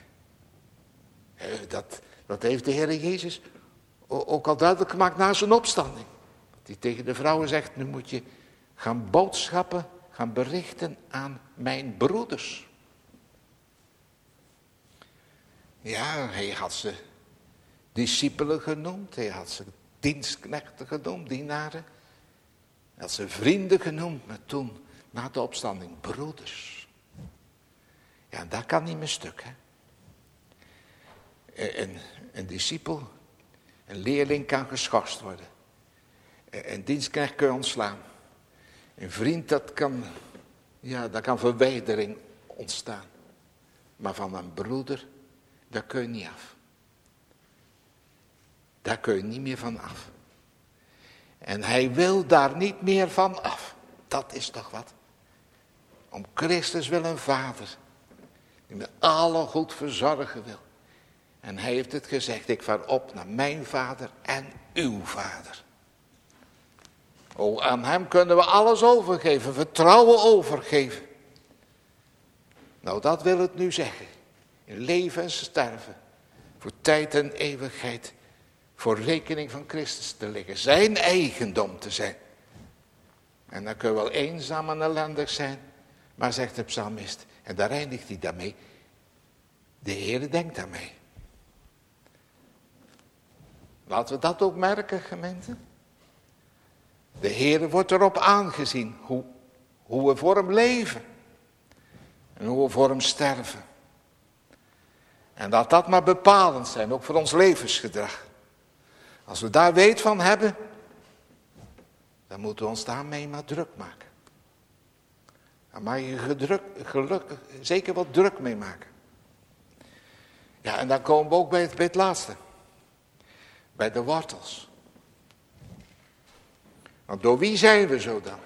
Dat, dat heeft de Heer Jezus ook al duidelijk gemaakt na zijn opstanding. Die tegen de vrouwen zegt, nu moet je gaan boodschappen, gaan berichten aan mijn broeders. Ja, hij had ze discipelen genoemd, hij had ze dienstknechten genoemd, dienaren. Hij had ze vrienden genoemd, maar toen, na de opstanding, broeders. Ja, dat kan niet meer stuk, hè. Een, een discipel, een leerling kan geschorst worden. Een dienstknecht kun je ontslaan. Een vriend, dat kan, ja, daar kan verwijdering ontstaan. Maar van een broeder, daar kun je niet af. Daar kun je niet meer van af. En hij wil daar niet meer van af. Dat is toch wat. Om Christus wil een vader. Die met alle goed verzorgen wil. En hij heeft het gezegd, ik vaar op naar mijn vader en uw vader. O, aan hem kunnen we alles overgeven, vertrouwen overgeven. Nou, dat wil het nu zeggen. In leven en sterven, voor tijd en eeuwigheid, voor rekening van Christus te liggen, zijn eigendom te zijn. En dan kun je wel eenzaam en ellendig zijn, maar zegt de psalmist, en daar eindigt hij daarmee, de Heere denkt aan mij. Laten we dat ook merken, gemeente. De Heere wordt erop aangezien hoe, hoe we voor hem leven. En hoe we voor hem sterven. En dat dat maar bepalend zijn, ook voor ons levensgedrag. Als we daar weet van hebben, dan moeten we ons daarmee maar druk maken. Daar mag je gedruk, gelukkig zeker wat druk mee maken. Ja, en dan komen we ook bij het, bij het laatste. Bij de wortels. Want door wie zijn we zo dan?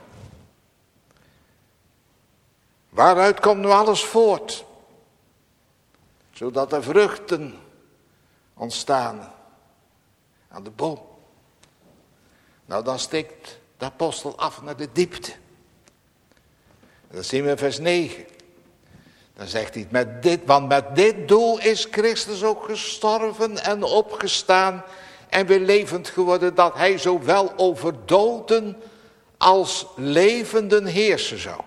Waaruit komt nu alles voort? Zodat er vruchten ontstaan aan de boom. Nou, dan steekt de apostel af naar de diepte. Dat zien we in vers negen. Dan zegt hij, met dit, want met dit doel is Christus ook gestorven en opgestaan en weer levend geworden, dat hij zowel over doden als levenden heersen zou.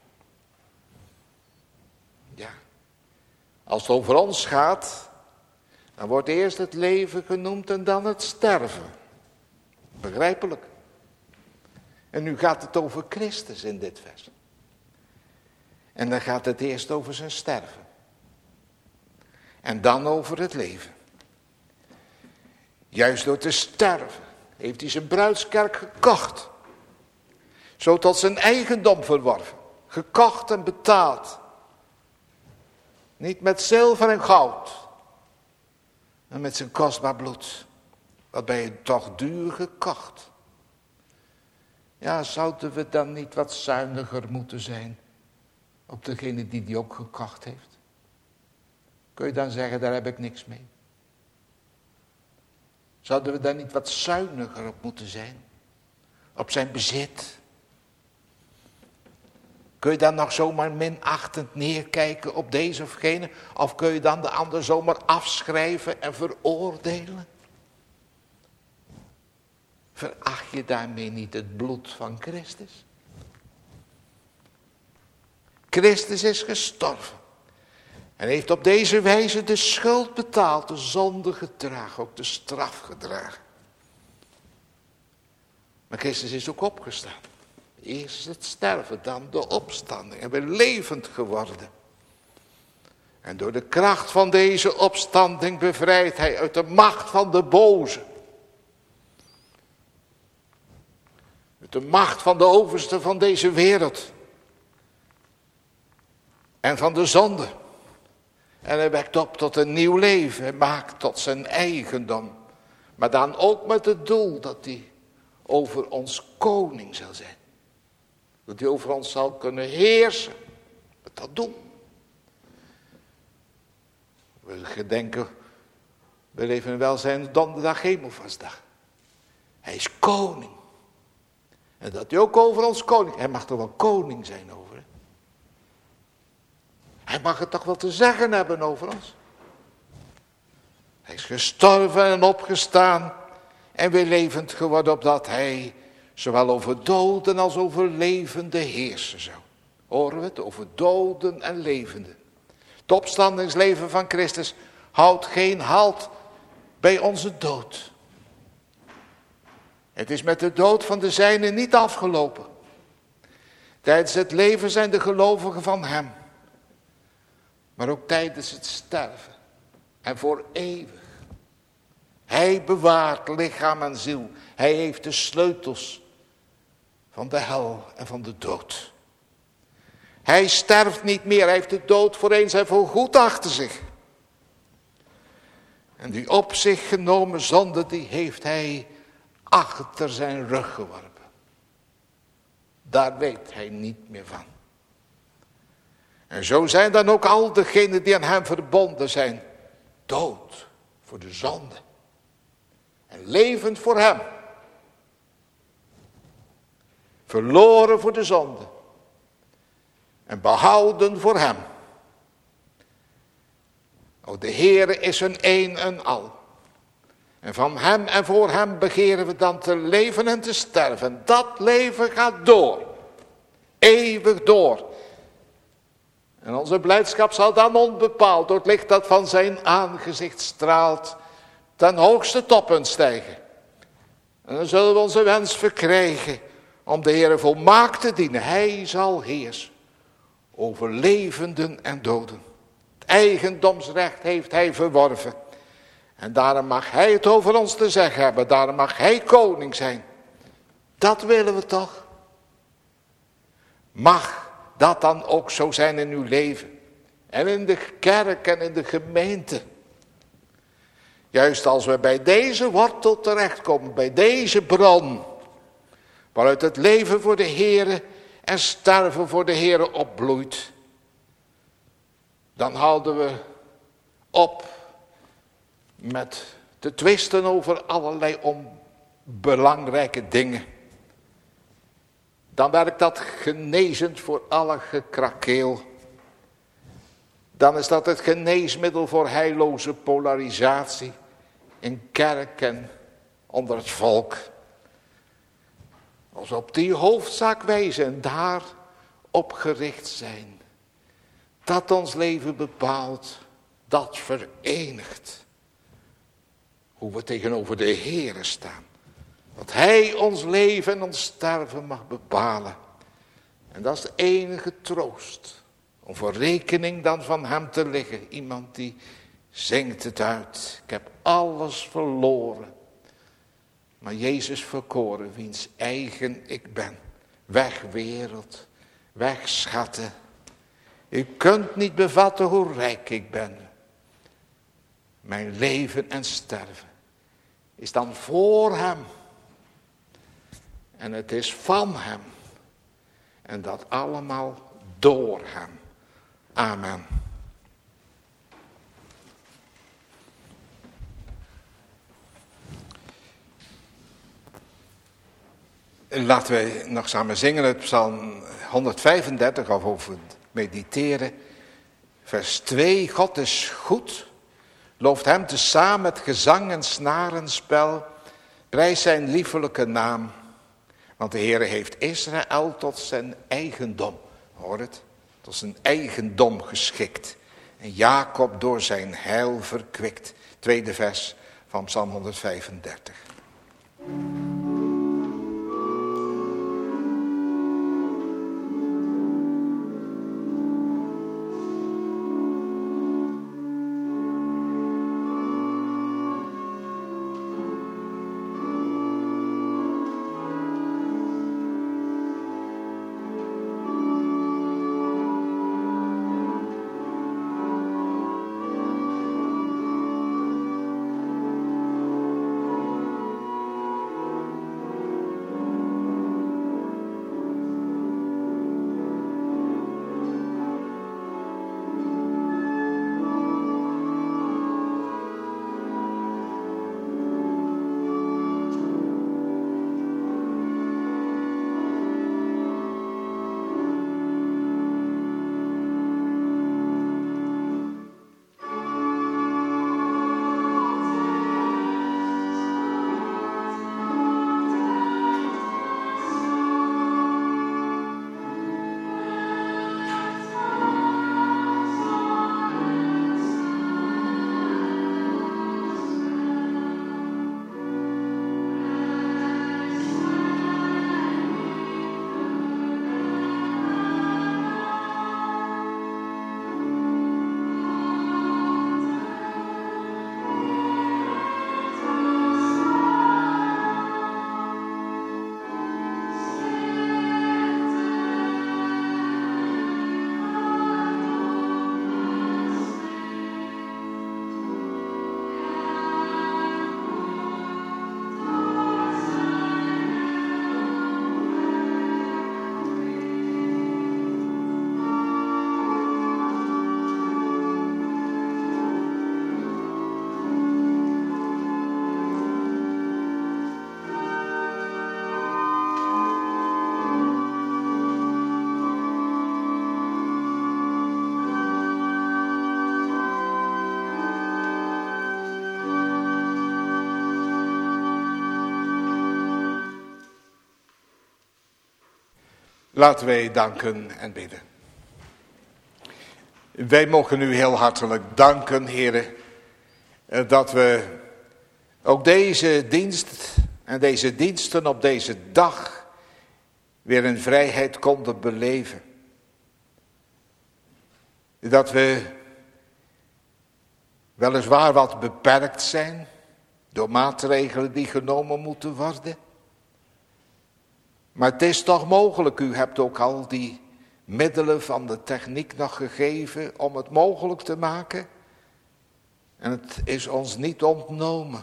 Ja, als het over ons gaat, dan wordt eerst het leven genoemd en dan het sterven. Begrijpelijk. En nu gaat het over Christus in dit vers. En dan gaat het eerst over zijn sterven. En dan over het leven. Juist door te sterven heeft hij zijn bruidskerk gekocht. Zo tot zijn eigendom verworven. Gekocht en betaald. Niet met zilver en goud. Maar met zijn kostbaar bloed. Wat ben je toch duur gekocht. Ja, zouden we dan niet wat zuiniger moeten zijn op degene die die ook gekocht heeft? Kun je dan zeggen, daar heb ik niks mee? Zouden we daar niet wat zuiniger op moeten zijn? Op zijn bezit? Kun je dan nog zomaar minachtend neerkijken op deze of gene? Of kun je dan de ander zomaar afschrijven en veroordelen? Veracht je daarmee niet het bloed van Christus? Christus is gestorven. En heeft op deze wijze de schuld betaald, de zonde gedragen, ook de straf gedragen. Maar Christus is ook opgestaan. Eerst het sterven, dan de opstanding. En weer levend geworden. En door de kracht van deze opstanding bevrijdt hij uit de macht van de boze. Uit de macht van de overste van deze wereld. En van de zonde. En hij wekt op tot een nieuw leven. Hij maakt tot zijn eigendom. Maar dan ook met het doel dat hij over ons koning zal zijn. Dat hij over ons zal kunnen heersen. Met dat doel. We gedenken, we leven in welzijn donderdag hemelvaartsdag. Hij is koning. En dat hij ook over ons koning. Hij mag toch wel koning zijn over. Hè? Hij mag het toch wel te zeggen hebben over ons. Hij is gestorven en opgestaan. En weer levend geworden opdat hij zowel over doden als over levenden heersen zou. Horen we het? Over doden en levenden. Het opstandingsleven van Christus houdt geen halt bij onze dood. Het is met de dood van de zijnen niet afgelopen. Tijdens het leven zijn de gelovigen van hem. Maar ook tijdens het sterven. En voor eeuwig. Hij bewaart lichaam en ziel. Hij heeft de sleutels van de hel en van de dood. Hij sterft niet meer. Hij heeft de dood voor eens en voor goed achter zich. En die op zich genomen zonde, die heeft hij achter zijn rug geworpen. Daar weet hij niet meer van. En zo zijn dan ook al degenen die aan hem verbonden zijn, dood voor de zonde. En levend voor hem. Verloren voor de zonde. En behouden voor hem. O, de Heere is een een en al. En van hem en voor hem begeren we dan te leven en te sterven. Dat leven gaat door. Eeuwig door. En onze blijdschap zal dan onbepaald door het licht dat van zijn aangezicht straalt ten hoogste toppunt stijgen. En dan zullen we onze wens verkrijgen om de Heere volmaakt te dienen. Hij zal heersen over levenden en doden. Het eigendomsrecht heeft hij verworven. En daarom mag hij het over ons te zeggen hebben. Daarom mag hij koning zijn. Dat willen we toch? Mag dat dan ook zo zijn in uw leven? En in de kerk en in de gemeente? Juist als we bij deze wortel terechtkomen, bij deze bron, waaruit het leven voor de Here en sterven voor de Here opbloeit, dan houden we op met te twisten over allerlei onbelangrijke dingen. Dan werkt dat genezend voor alle gekrakeel. Dan is dat het geneesmiddel voor heilloze polarisatie in kerk en onder het volk. Als we op die hoofdzaak wijzen en daar op gericht zijn. Dat ons leven bepaalt, dat verenigt. Hoe we tegenover de Heere staan. Dat Hij ons leven en ons sterven mag bepalen. En dat is de enige troost. Om voor rekening dan van Hem te liggen. Iemand die zingt het uit. Ik heb alles verloren. Maar Jezus verkoren, wiens eigen ik ben. Weg wereld, weg schatten. U kunt niet bevatten hoe rijk ik ben. Mijn leven en sterven is dan voor Hem. En het is van Hem. En dat allemaal door Hem. Amen. Laten we nog samen zingen uit Psalm honderdvijfendertig of over het mediteren. Vers twee. God is goed. Looft Hem tezamen met gezang en snarenspel. Prijs zijn liefelijke naam. Want de Heere heeft Israël tot zijn eigendom. Hoor het? Tot zijn eigendom geschikt. En Jacob door zijn heil verkwikt. Tweede vers van Psalm honderdvijfendertig. Laten wij danken en bidden. Wij mogen u heel hartelijk danken, heren, dat we ook deze dienst en deze diensten op deze dag weer in vrijheid konden beleven. Dat we weliswaar wat beperkt zijn door maatregelen die genomen moeten worden. Maar het is toch mogelijk, u hebt ook al die middelen van de techniek nog gegeven om het mogelijk te maken. En het is ons niet ontnomen.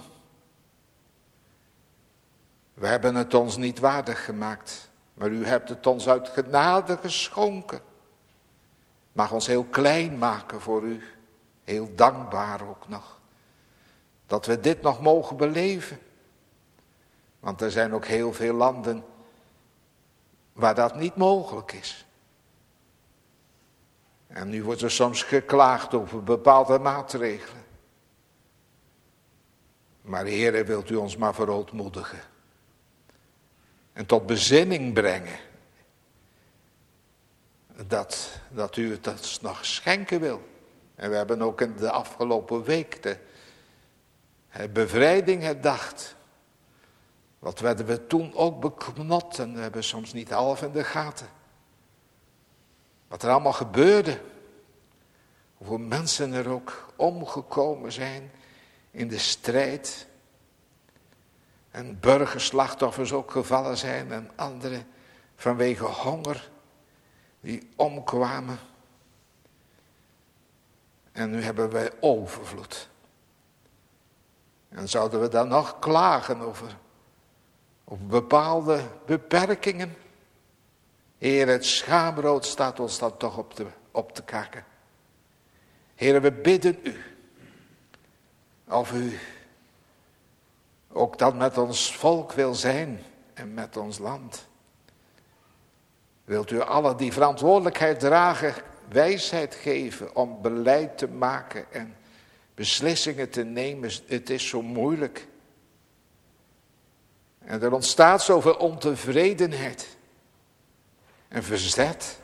We hebben het ons niet waardig gemaakt, maar u hebt het ons uit genade geschonken. Mag ons heel klein maken voor u, heel dankbaar ook nog. Dat we dit nog mogen beleven. Want er zijn ook heel veel landen waar dat niet mogelijk is. En nu wordt er soms geklaagd over bepaalde maatregelen. Maar Heere, wilt u ons maar verootmoedigen. En tot bezinning brengen. Dat, dat u het ons nog schenken wil. En we hebben ook in de afgelopen week de bevrijding herdacht. Wat werden we toen ook beknot en we hebben soms niet half in de gaten. Wat er allemaal gebeurde. Hoeveel mensen er ook omgekomen zijn in de strijd. En burgerslachtoffers ook gevallen zijn en anderen vanwege honger die omkwamen. En nu hebben wij overvloed. En zouden we dan nog klagen over, over bepaalde beperkingen? Heer, het schaamrood staat ons dan toch op te, op te kakken. Heer, we bidden u. Of u ook dan met ons volk wil zijn en met ons land. Wilt u alle die verantwoordelijkheid dragen, wijsheid geven om beleid te maken en beslissingen te nemen. Het is zo moeilijk. En er ontstaat zoveel ontevredenheid en verzet.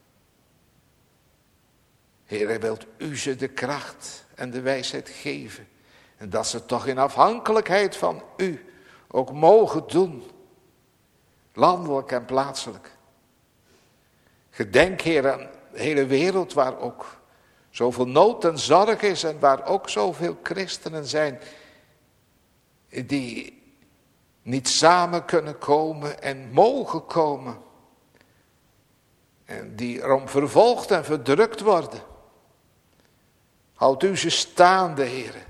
Heer, wilt u ze de kracht en de wijsheid geven. En dat ze toch in afhankelijkheid van u ook mogen doen. Landelijk en plaatselijk. Gedenk, Heer, aan de hele wereld waar ook zoveel nood en zorg is. En waar ook zoveel christenen zijn die niet samen kunnen komen en mogen komen. En die erom vervolgd en verdrukt worden. Houd u ze staande, Heer.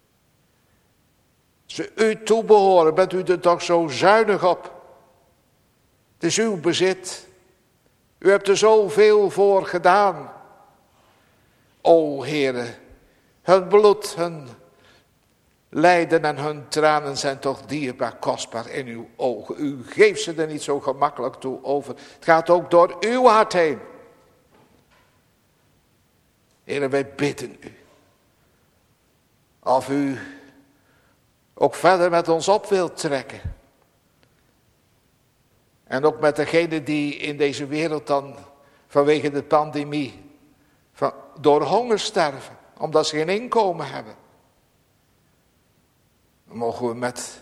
Ze u toebehoren, bent u er toch zo zuinig op. Het is uw bezit. U hebt er zoveel voor gedaan. O Heere, hun bloed, hun lijden en hun tranen zijn toch dierbaar kostbaar in uw ogen. U geeft ze er niet zo gemakkelijk toe over. Het gaat ook door uw hart heen. Heere, wij bidden u. Of u ook verder met ons op wilt trekken. En ook met degenen die in deze wereld dan vanwege de pandemie van, door honger sterven. Omdat ze geen inkomen hebben. Dan mogen we met,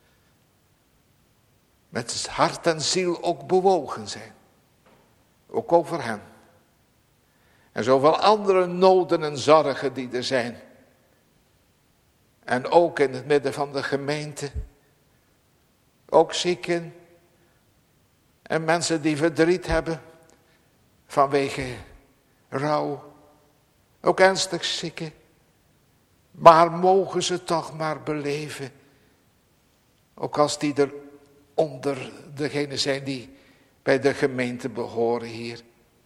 met hart en ziel ook bewogen zijn. Ook over hen. En zoveel andere noden en zorgen die er zijn. En ook in het midden van de gemeente. Ook zieken. En mensen die verdriet hebben. Vanwege rouw. Ook ernstig zieken. Maar mogen ze toch maar beleven. Ook als die er onder degene zijn die bij de gemeente behoren hier.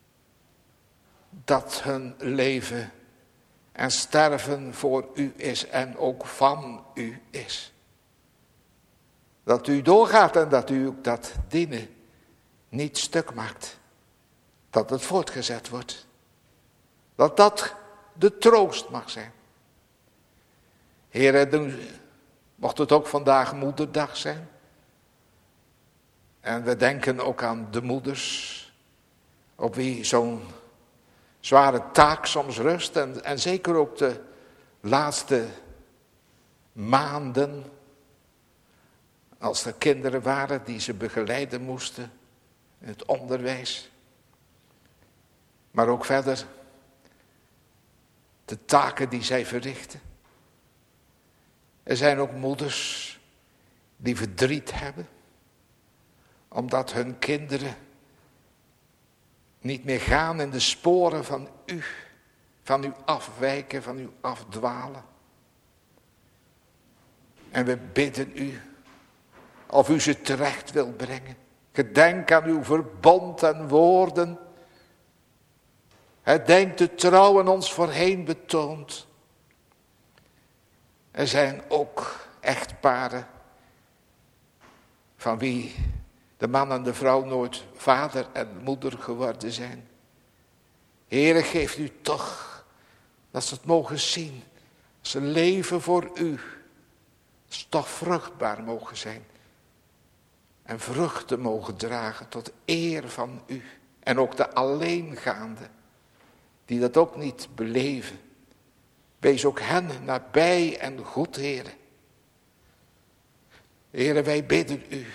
Dat hun leven en sterven voor u is en ook van u is. Dat u doorgaat en dat u ook dat dienen niet stuk maakt. Dat het voortgezet wordt. Dat dat de troost mag zijn. Heere, mocht het ook vandaag moederdag zijn. En we denken ook aan de moeders. Op wie zo'n zware taak soms rust. En, en zeker ook de laatste maanden. Als er kinderen waren die ze begeleiden moesten. In het onderwijs. Maar ook verder de taken die zij verrichten. Er zijn ook moeders die verdriet hebben, omdat hun kinderen niet meer gaan in de sporen van u, van uw afwijken, van uw afdwalen. En we bidden u of u ze terecht wil brengen. Gedenk aan uw verbond en woorden. Herdenk de trouw aan ons voorheen betoond. Er zijn ook echtparen van wie de man en de vrouw nooit vader en moeder geworden zijn. Heere, geeft u toch dat ze het mogen zien. Ze leven voor u. Dat ze toch vruchtbaar mogen zijn. En vruchten mogen dragen tot eer van u. En ook de alleengaande, die dat ook niet beleven. Wees ook hen nabij en goed, Heere. Heere, wij bidden u.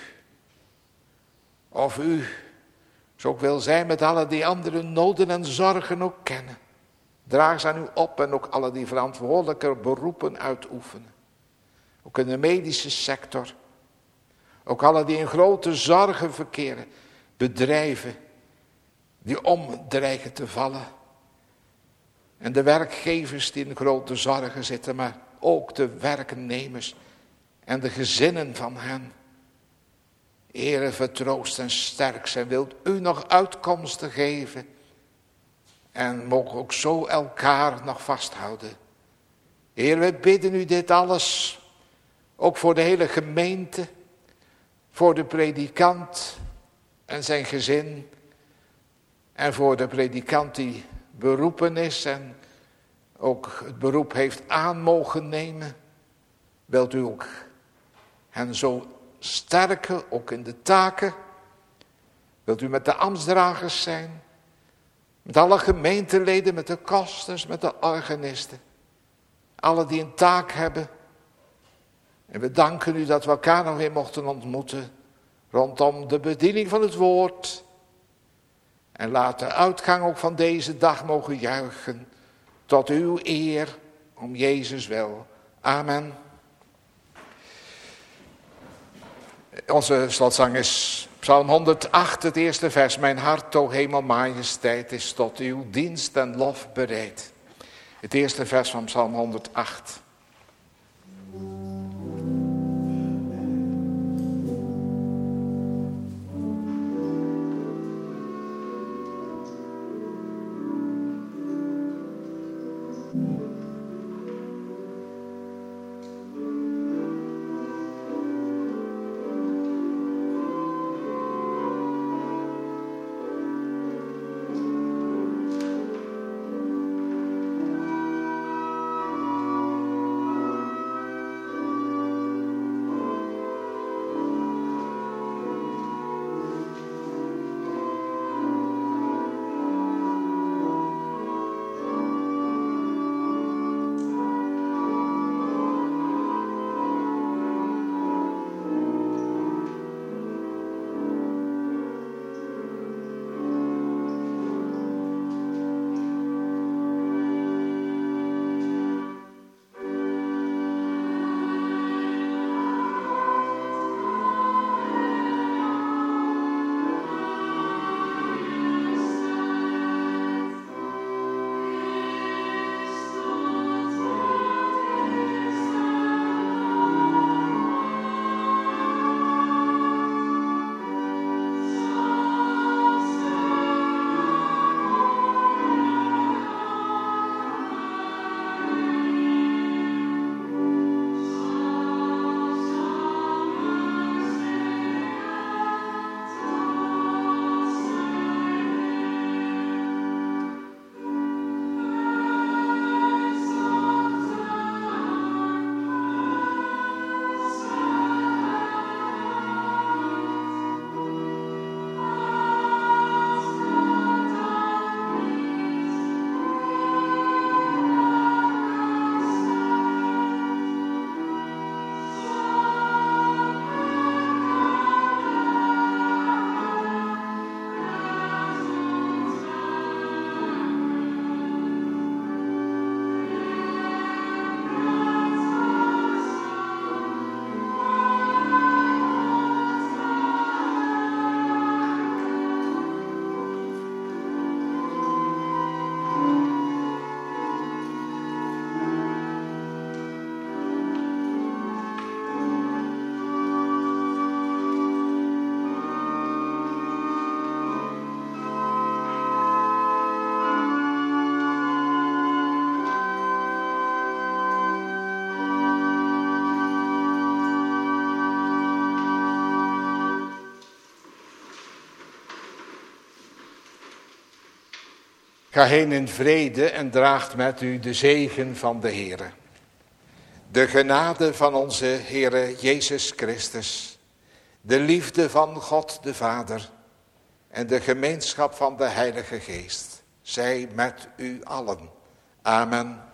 Of u zo ook wil zijn met alle die andere noden en zorgen ook kennen. Draag ze aan u op en ook alle die verantwoordelijke beroepen uitoefenen. Ook in de medische sector. Ook alle die in grote zorgen verkeren. Bedrijven die omdreigen te vallen. En de werkgevers die in grote zorgen zitten, maar ook de werknemers en de gezinnen van hen. Heere, vertroost en sterk zijn, wilt u nog uitkomsten geven. En mogen ook zo elkaar nog vasthouden. Heer, we bidden u dit alles, ook voor de hele gemeente, voor de predikant en zijn gezin. En voor de predikant die beroepen is en ook het beroep heeft aan mogen nemen. Wilt u ook hen zo sterken, ook in de taken. Wilt u met de ambtsdragers zijn. Met alle gemeenteleden, met de kosters, met de organisten. Alle die een taak hebben. En we danken u dat we elkaar nog weer mochten ontmoeten. Rondom de bediening van het woord. En laat de uitgang ook van deze dag mogen juichen. Tot uw eer, om Jezus wil. Amen. Onze slotzang is Psalm honderdacht, het eerste vers. Mijn hart, o hemel, majesteit, is tot uw dienst en lof bereid. Het eerste vers van Psalm honderdacht. Ga heen in vrede en draagt met u de zegen van de Heere. De genade van onze Heere Jezus Christus, de liefde van God de Vader en de gemeenschap van de Heilige Geest, zij met u allen. Amen.